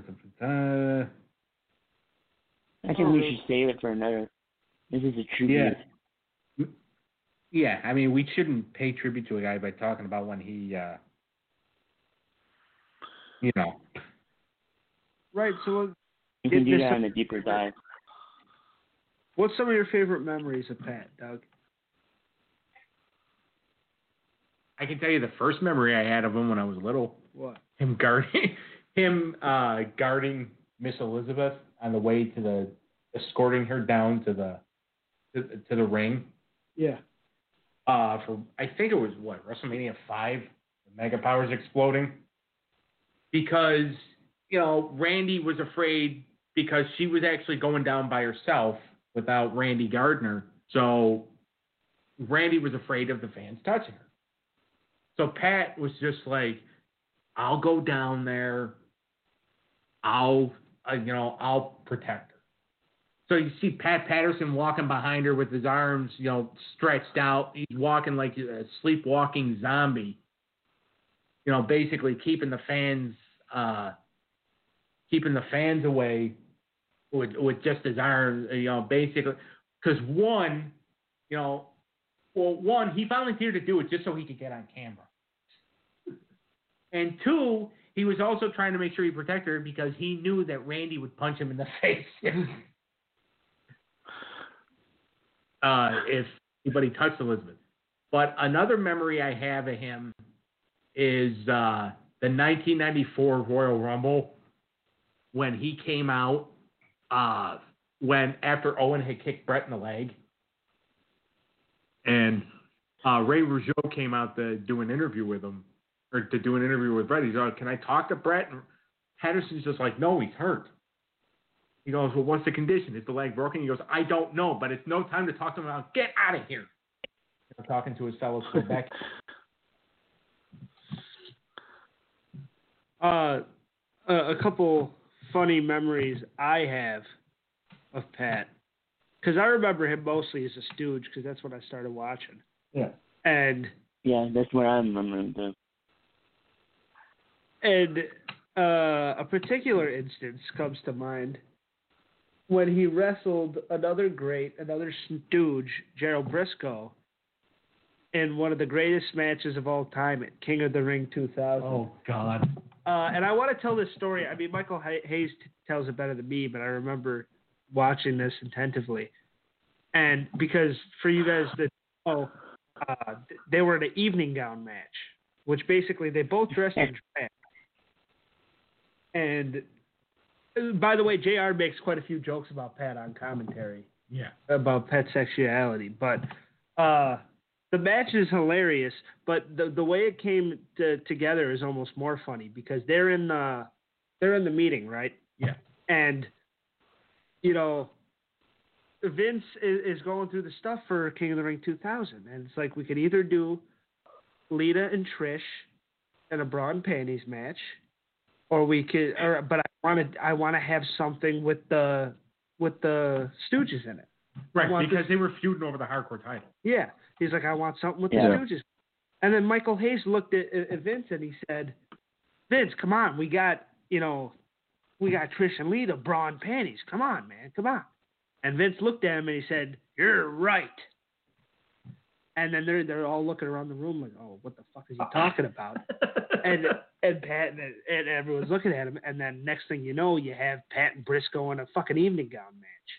I think we should save it for another. This is a tribute. Yeah, I mean, we shouldn't pay tribute to a guy by talking about when he, Right, so you can do that on a deeper dive. What's some of your favorite memories of Pat, Doug? I can tell you the first memory I had of him when I was little. What? Him guarding Miss Elizabeth on the way to escorting her down to the ring. Yeah. For I think it was WrestleMania 5, the Mega Powers exploding, because Randy was afraid because she was actually going down by herself without Randy Gardner, so Randy was afraid of the fans touching her. So Pat was just like, "I'll go down there. I'll protect her." So you see Pat Patterson walking behind her with his arms, stretched out. He's walking like a sleepwalking zombie. Basically keeping the fans away with just his arms. Basically, because one, he volunteered to do it just so he could get on camera, and two, he was also trying to make sure he protected her because he knew that Randy would punch him in the face. If anybody touched Elizabeth. But another memory I have of him is the 1994 Royal Rumble when he came out after Owen had kicked Brett in the leg. And Ray Rougeau came out to do an interview with him, or to do an interview with Brett. He's like, "Can I talk to Brett?" And Patterson's just like, "No, he's hurt." He goes, "Well, what's the condition? Is the leg broken?" He goes, "I don't know, but it's no time to talk to him about get out of here." Talking to his fellow Quebec. A couple funny memories I have of Pat, because I remember him mostly as a stooge, because that's when I started watching. Yeah. And Yeah, that's what I remember too. And a particular instance comes to mind when he wrestled another stooge, Gerald Briscoe, in one of the greatest matches of all time at King of the Ring 2000. Oh, God. And I want to tell this story. I mean, Michael Hayes tells it better than me, but I remember watching this attentively. And because for you guys that know, they were in an evening gown match, which basically they both dressed in drag. And by the way, JR makes quite a few jokes about Pat on commentary. Yeah. About Pat's sexuality. But the match is hilarious, but the way it came together is almost more funny because they're in the meeting, right? Yeah. And you know, Vince is going through the stuff for King of the Ring 2000, and it's like we could either do Lita and Trish in a bra and panties match, or we could, but I want to have something with the Stooges in it. Right, because they were feuding over the hardcore title. Yeah, he's like, I want something with the Stooges. And then Michael Hayes looked at Vince and he said, Vince, come on, we got Trish and Lita, bra and panties. Come on, man, come on. And Vince looked at him and he said, you're right. And then they're all looking around the room like, oh, what the fuck is he talking about? and Pat and everyone's looking at him. And then next thing you know, you have Pat and Briscoe in a fucking evening gown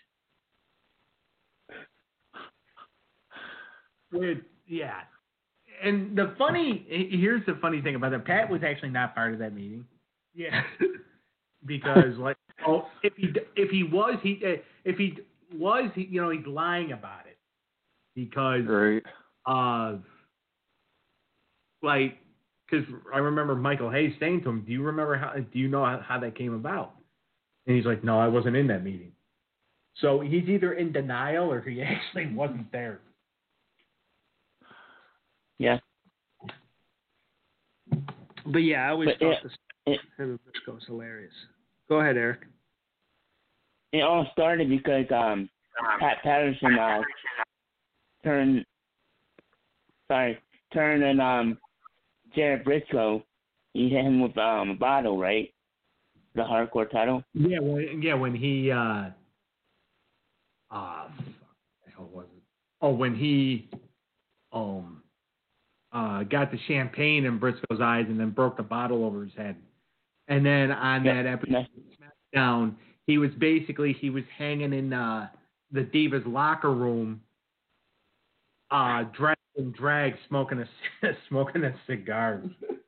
match. Yeah. And here's the funny thing about that. Pat was actually not part of that meeting. Yeah. Because if he was, he's lying about it. Because because I remember Michael Hayes saying to him, do you know how that came about? And he's like, no, I wasn't in that meeting. So he's either in denial or he actually wasn't there. Yeah. But yeah, I always thought him and Briscoe was hilarious. Go ahead, Eric. It all started because Pat Patterson turned and Jared Briscoe, he hit him with a bottle, right? The hardcore title. Yeah, when he what the hell was it? Oh, when he got the champagne in Briscoe's eyes and then broke the bottle over his head. And then on that episode of SmackDown, he was hanging in the Divas locker room, dressed in drag, smoking a cigar.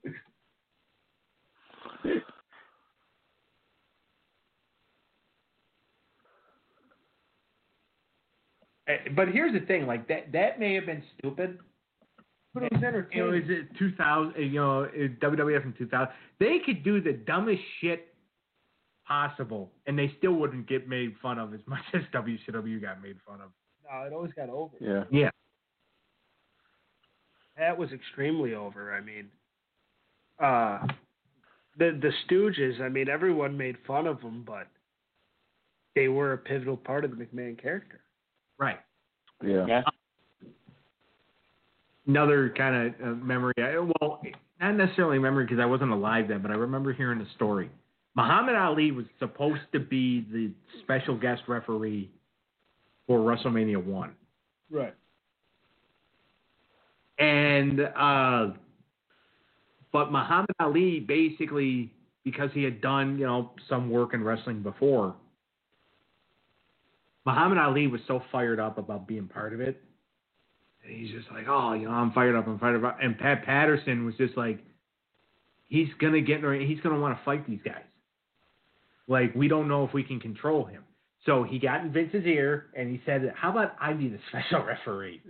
But here's the thing, like that may have been stupid. But it was entertaining. It was 2000, WWF in 2000. They could do the dumbest shit possible, and they still wouldn't get made fun of as much as WCW got made fun of. No, it always got over. Yeah. Yeah. That was extremely over. I mean, the Stooges. I mean, everyone made fun of them, but they were a pivotal part of the McMahon character. Right. Yeah. Another kind of memory. Well, not necessarily a memory because I wasn't alive then, but I remember hearing the story. Muhammad Ali was supposed to be the special guest referee for WrestleMania 1. Right. And but Muhammad Ali basically, because he had done some work in wrestling before, Muhammad Ali was so fired up about being part of it. And he's just like, I'm fired up. And Pat Patterson was just like, he's going to want to fight these guys. Like, we don't know if we can control him. So he got in Vince's ear and he said, how about I be the special referee?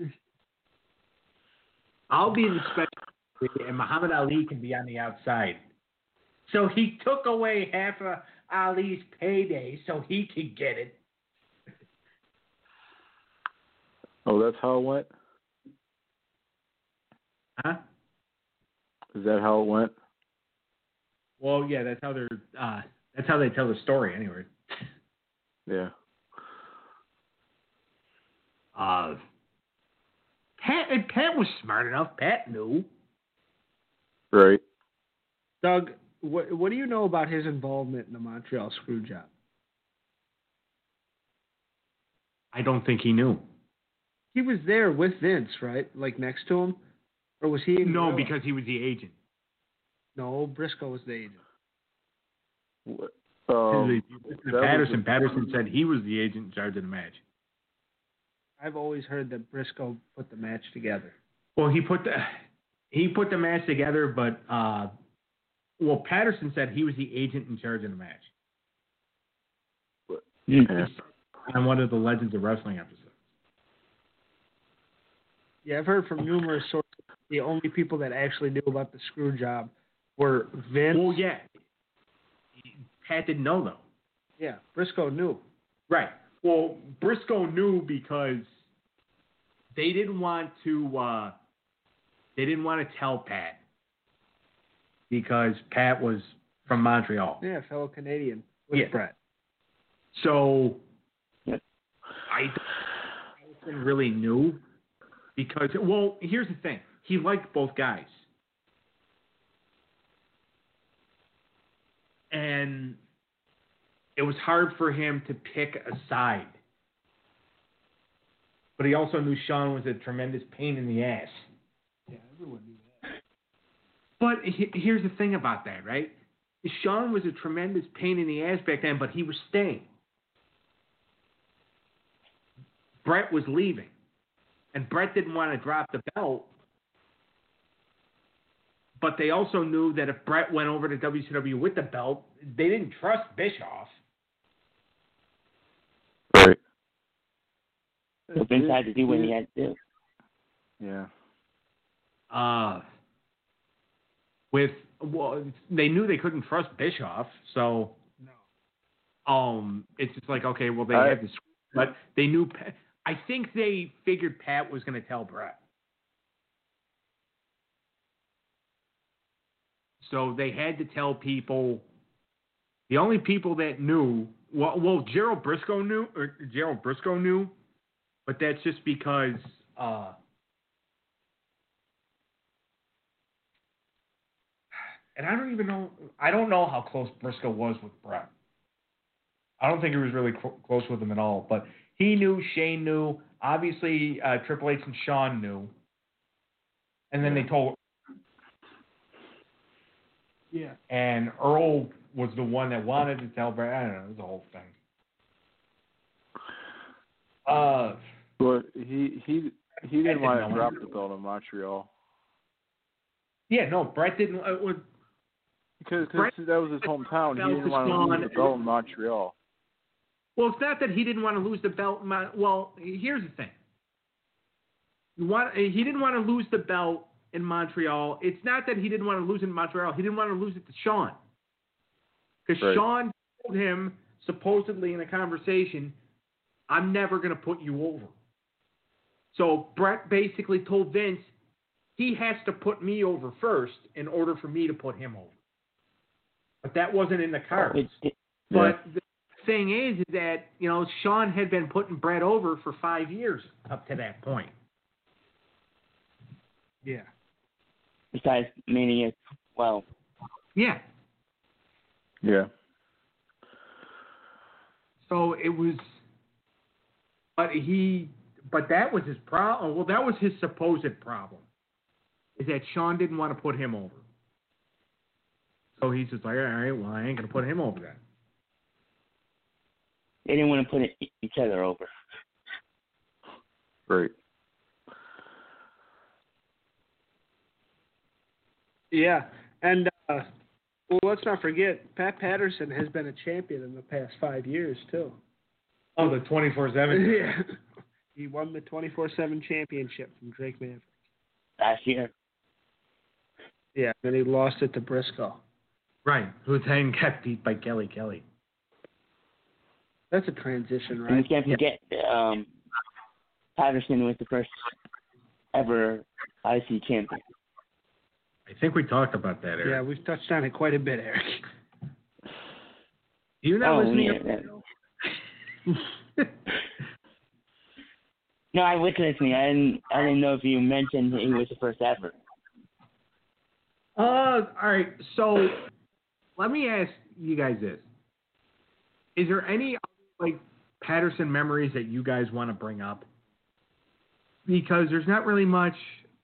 I'll be the special referee and Muhammad Ali can be on the outside. So he took away half of Ali's payday so he could get it. Oh, that's how it went? Huh? Is that how it went? Well, yeah, that's how they tell the story, anyway. Yeah. Pat was smart enough. Pat knew. Right. Doug, what do you know about his involvement in the Montreal screw job? I don't think he knew. He was there with Vince, right? Like next to him? Or was he in No, Gorilla? because he was the agent. No, Briscoe was the agent. Patterson said he was the agent in charge of the match. I've always heard that Briscoe put the match together. Well, he put the match together, but Patterson said he was the agent in charge of the match. Yeah. On one of the Legends of Wrestling episodes. Yeah, I've heard from numerous sources. The only people that actually knew about the screw job were Vince. Well, yeah. Pat didn't know, though. Yeah, Briscoe knew. Right. Well, Briscoe knew because they didn't want to tell Pat because Pat was from Montreal. Yeah, fellow Canadian with Brett. So I don't really knew because, well, here's the thing. He liked both guys. And it was hard for him to pick a side. But he also knew Shawn was a tremendous pain in the ass. Yeah, everyone knew that. But here's the thing about that, right? Shawn was a tremendous pain in the ass back then, but he was staying. Brett was leaving. And Brett didn't want to drop the belt. But they also knew that if Brett went over to WCW with the belt, they didn't trust Bischoff. Right. So Vince had to do what he had to do. Yeah. They knew they couldn't trust Bischoff, so it's just like, okay, well, they had this, but they knew. I think they figured Pat was going to tell Brett. So they had to tell people. The only people that knew, Gerald Briscoe knew, but that's just because. And I don't even know. I don't know how close Briscoe was with Brett. I don't think he was really close with him at all. But he knew, Shane knew, obviously Triple H and Shawn knew, and then they told. Yeah. And Earl was the one that wanted to tell Brett. I don't know. It was the whole thing. But he didn't want to drop the belt in Montreal. Yeah, no, Brett didn't. Because that was his hometown. He didn't want to lose the belt in Montreal. Well, it's not that he didn't want to lose the belt. Well, here's the thing. He didn't want to lose the belt in Montreal. It's not that he didn't want to lose it in Montreal. He didn't want to lose it to Shawn. Because Shawn told him, supposedly in a conversation, I'm never going to put you over. So Brett basically told Vince, he has to put me over first in order for me to put him over. But that wasn't in the cards. But the thing is that, Shawn had been putting Brett over for 5 years up to that point. Yeah. Besides Mania 12. Yeah. Yeah. So it was, but that was his problem. Well, that was his supposed problem, is that Shawn didn't want to put him over. So he's just like, all right, well, I ain't going to put him over then. They didn't want to put each other over. Right. Yeah, and let's not forget, Pat Patterson has been a champion in the past 5 years, too. Oh, the 24/7? Yeah. He won the 24/7 championship from Drake Maverick. Last year. Yeah, and he lost it to Briscoe. Right, who then got beat by Kelly Kelly. That's a transition, right? And we can't forget, Patterson was the first ever IC champion. I think we talked about that, Eric. Yeah, we've touched on it quite a bit, Eric. Do you not listen to your No, I was listening. I didn't know if you mentioned he was the first ever. All right. So let me ask you guys this: is there any like Patterson memories that you guys want to bring up? Because there's not really much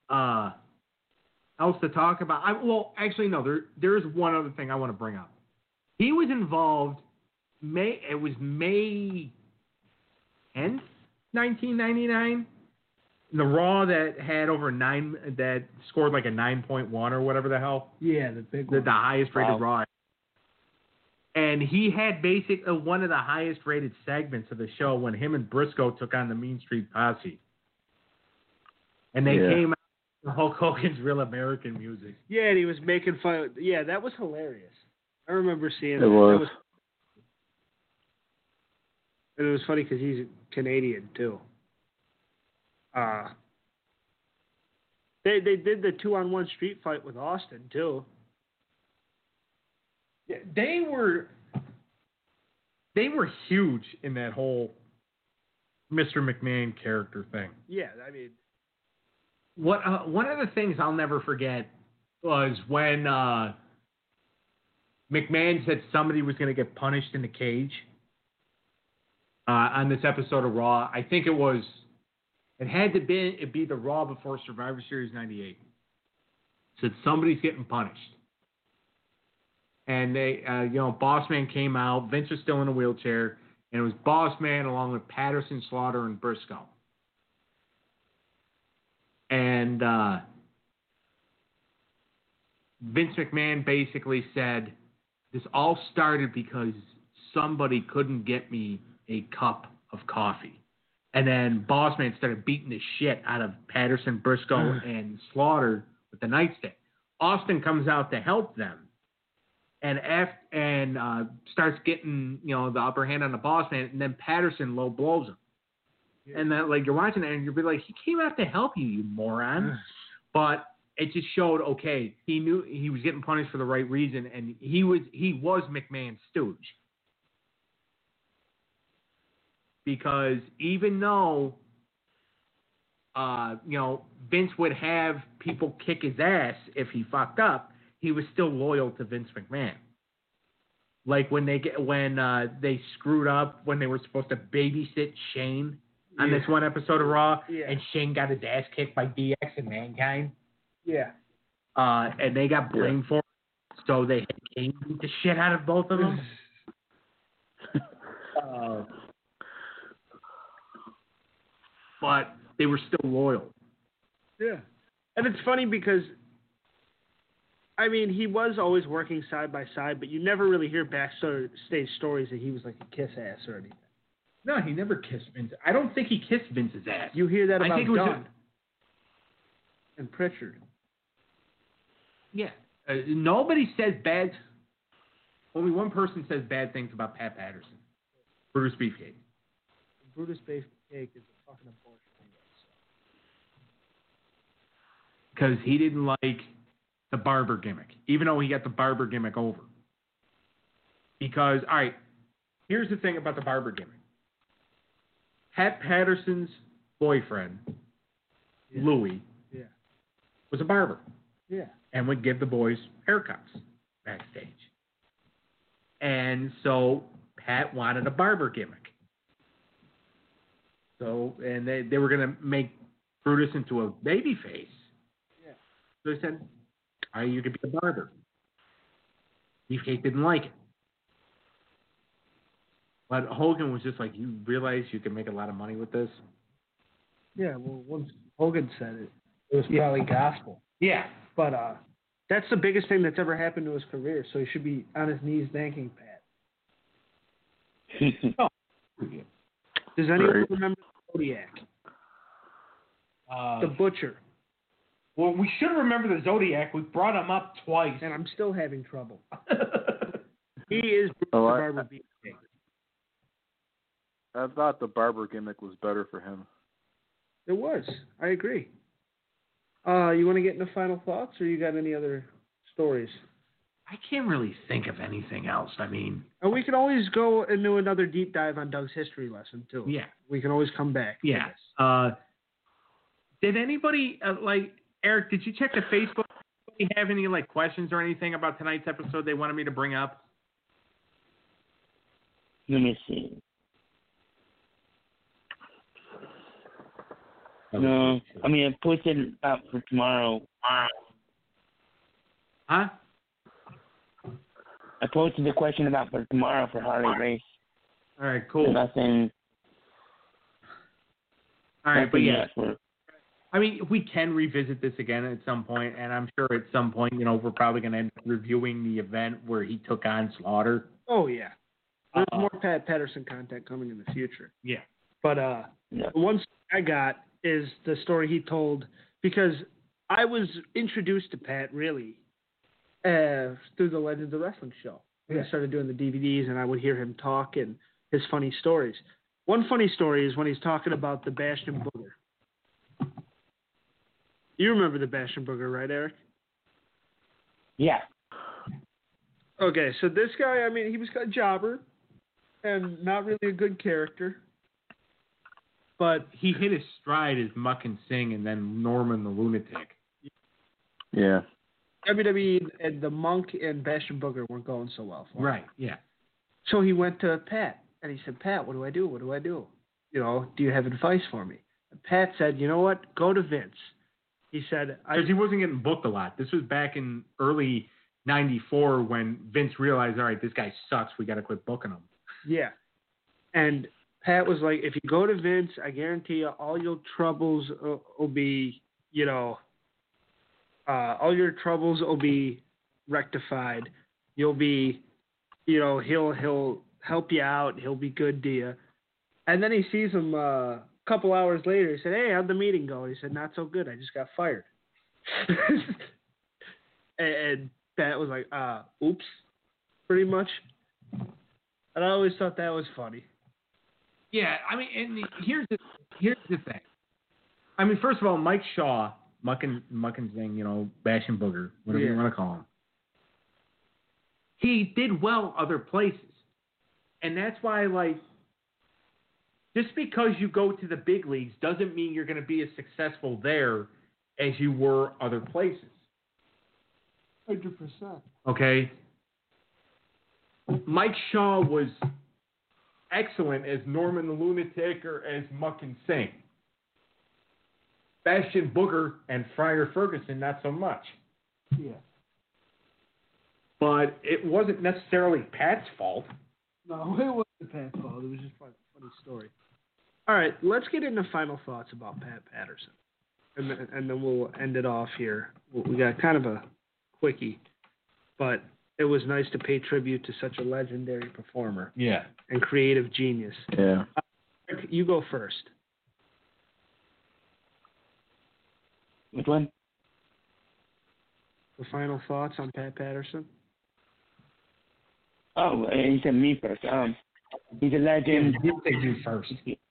else to talk about. Well, actually, no. There is one other thing I want to bring up. He was involved. It was May 10th, 1999. The Raw that had over that scored like a 9.1 or whatever the hell. Yeah, the big one. The highest rated Raw. And he had one of the highest rated segments of the show when him and Briscoe took on the Mean Street Posse. And they came out with Hulk Hogan's Real American Music. Yeah, and he was making fun. Yeah, that was hilarious. I remember seeing it. Was. And it was funny because he's Canadian too. They did the 2-on-1 street fight with Austin too. Yeah, they were huge in that whole Mr. McMahon character thing. Yeah, I mean, one of the things I'll never forget was when McMahon said somebody was going to get punished in the cage on this episode of Raw. I think it had to be the Raw before Survivor Series 98. Said somebody's getting punished. And they, Boss Man came out. Vince was still in a wheelchair. And it was Boss Man along with Patterson, Slaughter, and Briscoe. And Vince McMahon basically said, this all started because somebody couldn't get me a cup of coffee. And then Boss Man started beating the shit out of Patterson, Briscoe, and Slaughter with the nightstick. Austin comes out to help them. And starts getting, the upper hand on the Boss Man, and then Patterson low blows him. Yeah. And then, you're watching it, and you'll be like, he came out to help you, you moron. But it just showed, okay, he knew he was getting punished for the right reason, and he was McMahon's stooge. Because even though, Vince would have people kick his ass if he fucked up, he was still loyal to Vince McMahon. Like when they screwed up when they were supposed to babysit Shane on this one episode of Raw, and Shane got his ass kicked by DX and Mankind. Yeah. And they got blamed for it, so they had Kane beat the shit out of both of them. But they were still loyal. Yeah. And it's funny because, I mean, he was always working side by side, but you never really hear backstage stories that he was like a kiss ass or anything. No, he never kissed Vince. I don't think he kissed Vince's ass. You hear that about Dunn and Pritchard. Yeah. Nobody says bad. Only one person says bad things about Pat Patterson. Brutus Beefcake. Brutus Beefcake is a fucking abortion. Because he didn't like the barber gimmick, even though he got the barber gimmick over. Because, all right, here's the thing about the barber gimmick. Pat Patterson's boyfriend, Louie, was a barber. Yeah. And would give the boys haircuts backstage. And so Pat wanted a barber gimmick. So, and they were going to make Brutus into a baby face. Yeah. So they said, all right, you could be a barber. Beefcake didn't like it. But Hogan was just like, you realize you can make a lot of money with this? Yeah, well, once Hogan said it, it was probably gospel. Yeah. But that's the biggest thing that's ever happened to his career, so he should be on his knees thanking Pat. Does anyone remember Zodiac? The Butcher. Well, we should remember the Zodiac. We brought him up twice. And I'm still having trouble. He is the Barber Beefcake. I thought the barber gimmick was better for him. It was. I agree. You want to get into final thoughts, or you got any other stories? I can't really think of anything else. I mean, And we can always go into another deep dive on Doug's history lesson too. yeah. We can always come back. to Yeah. this. Did anybody Eric? Did you check the Facebook? Did you have any questions or anything about tonight's episode they wanted me to bring up? Let me see. No, I mean, I posted up for tomorrow. Huh? I posted the question about for tomorrow for Harley Race. All right, cool. Nothing. All right, but yeah. For, I mean, we can revisit this again at some point, and I'm sure at some point, we're probably going to end up reviewing the event where he took on Slaughter. Oh yeah. There's more Pat Patterson content coming in the future. Yeah. But yeah. the one I got is the story he told, because I was introduced to Pat really through the Legends of Wrestling show. Yeah. I started doing the DVDs, and I would hear him talk and his funny stories. One funny story is when he's talking about the Bastion Booger. You remember the Bastion Booger, right, Eric? Yeah. Okay, so this guy, I mean, he was a jobber and not really a good character. But he hit his stride as Muck and Sing and then Norman the Lunatic. Yeah. WWE and the Monk and Bastion Booger weren't going so well for him. Right, yeah. So he went to Pat, and he said, Pat, what do I do? What do I do? Do you have advice for me? And Pat said, you know what? Go to Vince. He said, because he wasn't getting booked a lot. This was back in early '94 when Vince realized, all right, this guy sucks. We got to quit booking him. Yeah. And Pat was like, if you go to Vince, I guarantee you all your troubles will be, all your troubles will be rectified. You'll be, he'll help you out. He'll be good to you. And then he sees him a couple hours later. He said, hey, how'd the meeting go? He said, not so good. I just got fired. and Pat was like, oops, pretty much. And I always thought that was funny. Yeah, I mean, and here's the thing. I mean, first of all, Mike Shaw, Muck and Zing, Bastion Booger, whatever you want to call him. He did well other places. And that's why, just because you go to the big leagues doesn't mean you're going to be as successful there as you were other places. 100%. Okay? Mike Shaw was excellent as Norman the Lunatic or as Muck and Sing. Bastion Booger and Friar Ferguson, not so much. Yeah. But it wasn't necessarily Pat's fault. No, it wasn't Pat's fault. It was just a funny story. All right, let's get into final thoughts about Pat Patterson. And then we'll end it off here. We got kind of a quickie, but it was nice to pay tribute to such a legendary performer. Yeah. And creative genius. Yeah. You go first. Which one? The final thoughts on Pat Patterson? Oh, he said me first. He's a legend. You say you first.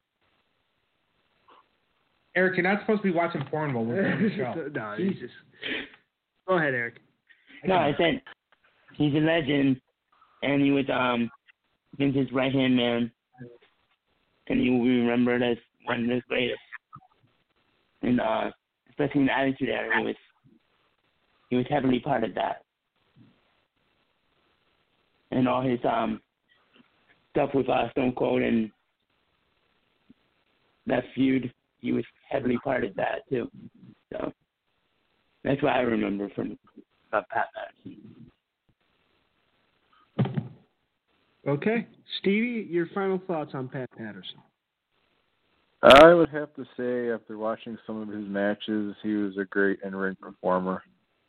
Eric, you're not supposed to be watching porn while we're doing the show. No, Jesus. Go ahead, Eric. No, I said he's a legend, and he was Vince's right-hand man, and he will be remembered as one of the greatest. And especially in the Attitude Era, he was heavily part of that. And all his stuff with Stone Cold and that feud, he was heavily part of that too. So that's what I remember from Pat Patterson. Okay. Stevie, your final thoughts on Pat Patterson? I would have to say, after watching some of his matches, he was a great in-ring performer.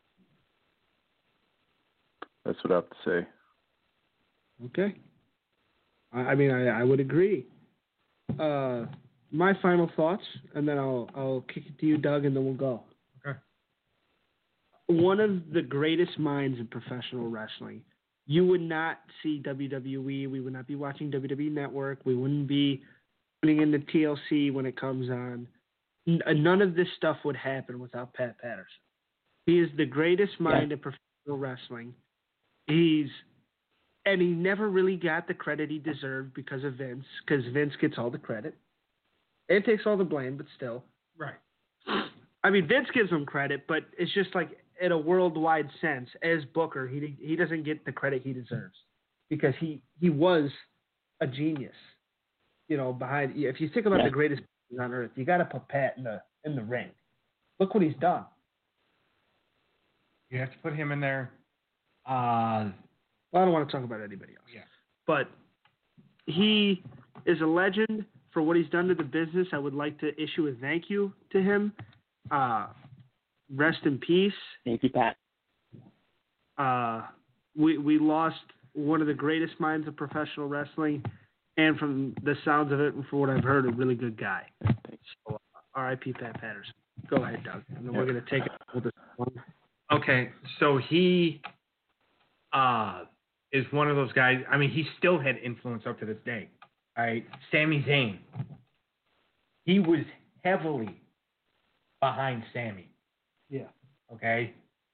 That's what I have to say. Okay. I mean, I would agree. My final thoughts, and then I'll kick it to you, Doug, and then we'll go. Okay. One of the greatest minds in professional wrestling. You would not see WWE. We would not be watching WWE Network. We wouldn't be tuning into TLC when it comes on. none of this stuff would happen without Pat Patterson. He is the greatest mind in professional wrestling. He never really got the credit he deserved because of Vince, because Vince gets all the credit and takes all the blame, but still. Right. I mean, Vince gives him credit, but it's just like in a worldwide sense, as Booker, he doesn't get the credit he deserves because he was a genius. Behind, if you think about the greatest on earth, you got to put Pat in the ring. Look what he's done. You have to put him in there. Well, I don't want to talk about anybody else. Yeah. But he is a legend for what he's done to the business. I would like to issue a thank you to him. Rest in peace. Thank you, Pat. We lost one of the greatest minds of professional wrestling, and from the sounds of it and from what I've heard, a really good guy. So, R.I.P. Pat Patterson. Go ahead, Doug. And then we're going to take it with this one. Okay, so he is one of those guys. I mean, he still had influence up to this day. All right, Sami Zayn. He was heavily behind Sami. Yeah. Okay.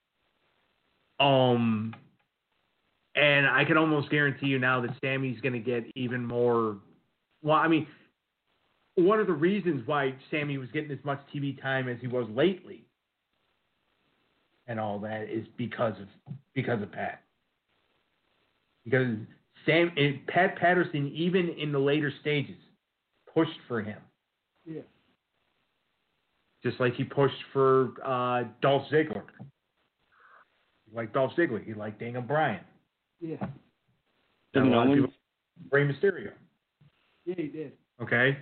And I can almost guarantee you now that Sami's going to get even more. Well, I mean, one of the reasons why Sami was getting as much TV time as he was lately, and all that, is because of Pat. Because Pat Patterson, even in the later stages, pushed for him. Yeah. Just like he pushed for Dolph Ziggler. He liked Dolph Ziggler. He liked Daniel Bryan. Yeah. And a lot of people, Rey Mysterio. Yeah, he did. Okay.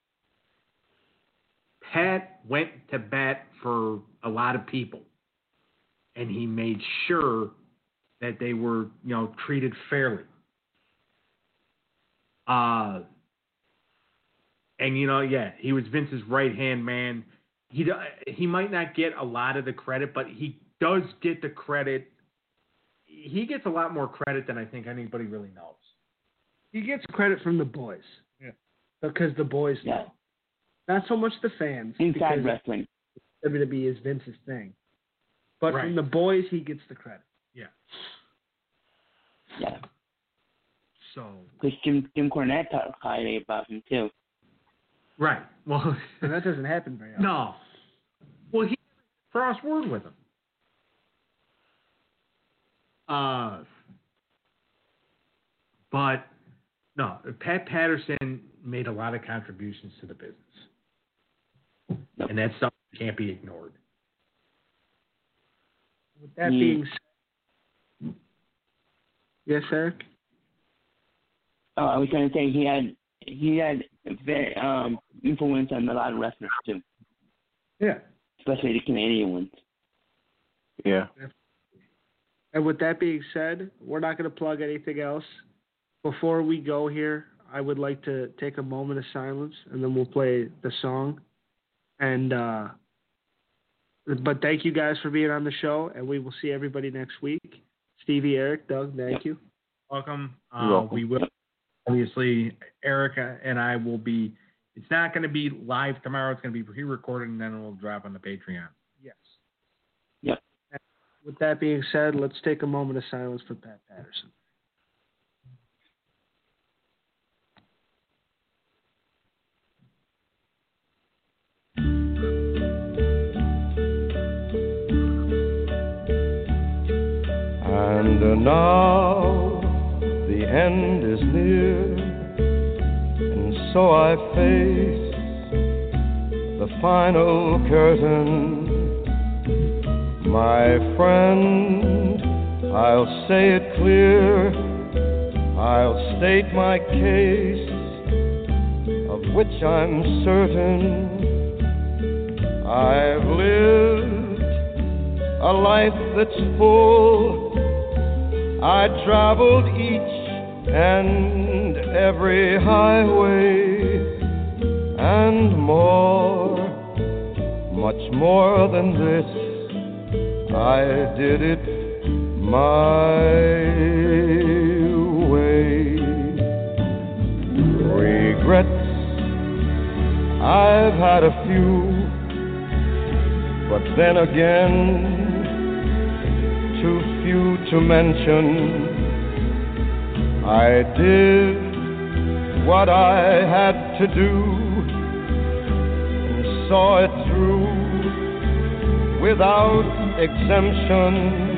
Pat went to bat for a lot of people, and he made sure that they were, treated fairly. And he was Vince's right-hand man. He might not get a lot of the credit, but he does get the credit. He gets a lot more credit than I think anybody really knows. He gets credit from the boys. Yeah. Because the boys know. Not so much the fans. Inside wrestling. WWE is Vince's thing. But right. From the boys, he gets the credit. Yeah. Yeah. So. Because Jim Cornette talked highly about him, too. Right. Well. And that doesn't happen very often. No. Well, he crossed word with him. But no, Pat Patterson made a lot of contributions to the business. And that's something that can't be ignored. With that being said, yes, Eric? Oh, I was going to say he had very, influence on a lot of wrestlers too. Yeah. Especially the Canadian ones. Yeah. And with that being said, we're not going to plug anything else. Before we go here, I would like to take a moment of silence, and then we'll play the song. And but thank you guys for being on the show, and we will see everybody next week. Stevie, Eric, Doug, thank you. Welcome. Welcome. We will, obviously, Erica and I will be, it's not going to be live tomorrow. It's going to be pre-recorded, and then it will drop on the Patreon. Yes. Yep. And with that being said, let's take a moment of silence for Pat Patterson. And now the end is near, and so I face the final curtain. My friend, I'll say it clear, I'll state my case, of which I'm certain. I've lived a life that's full. I traveled each and every highway, and more, much more than this, I did it my way. Regrets, I've had a few, But then again, too few to mention, I did what I had to do and saw it through without exemption.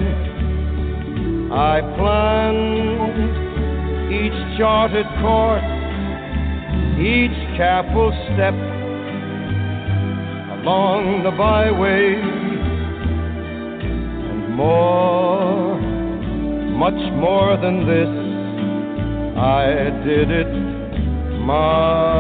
I planned each charted course, each careful step along the byway, and more, much more than this, I did it my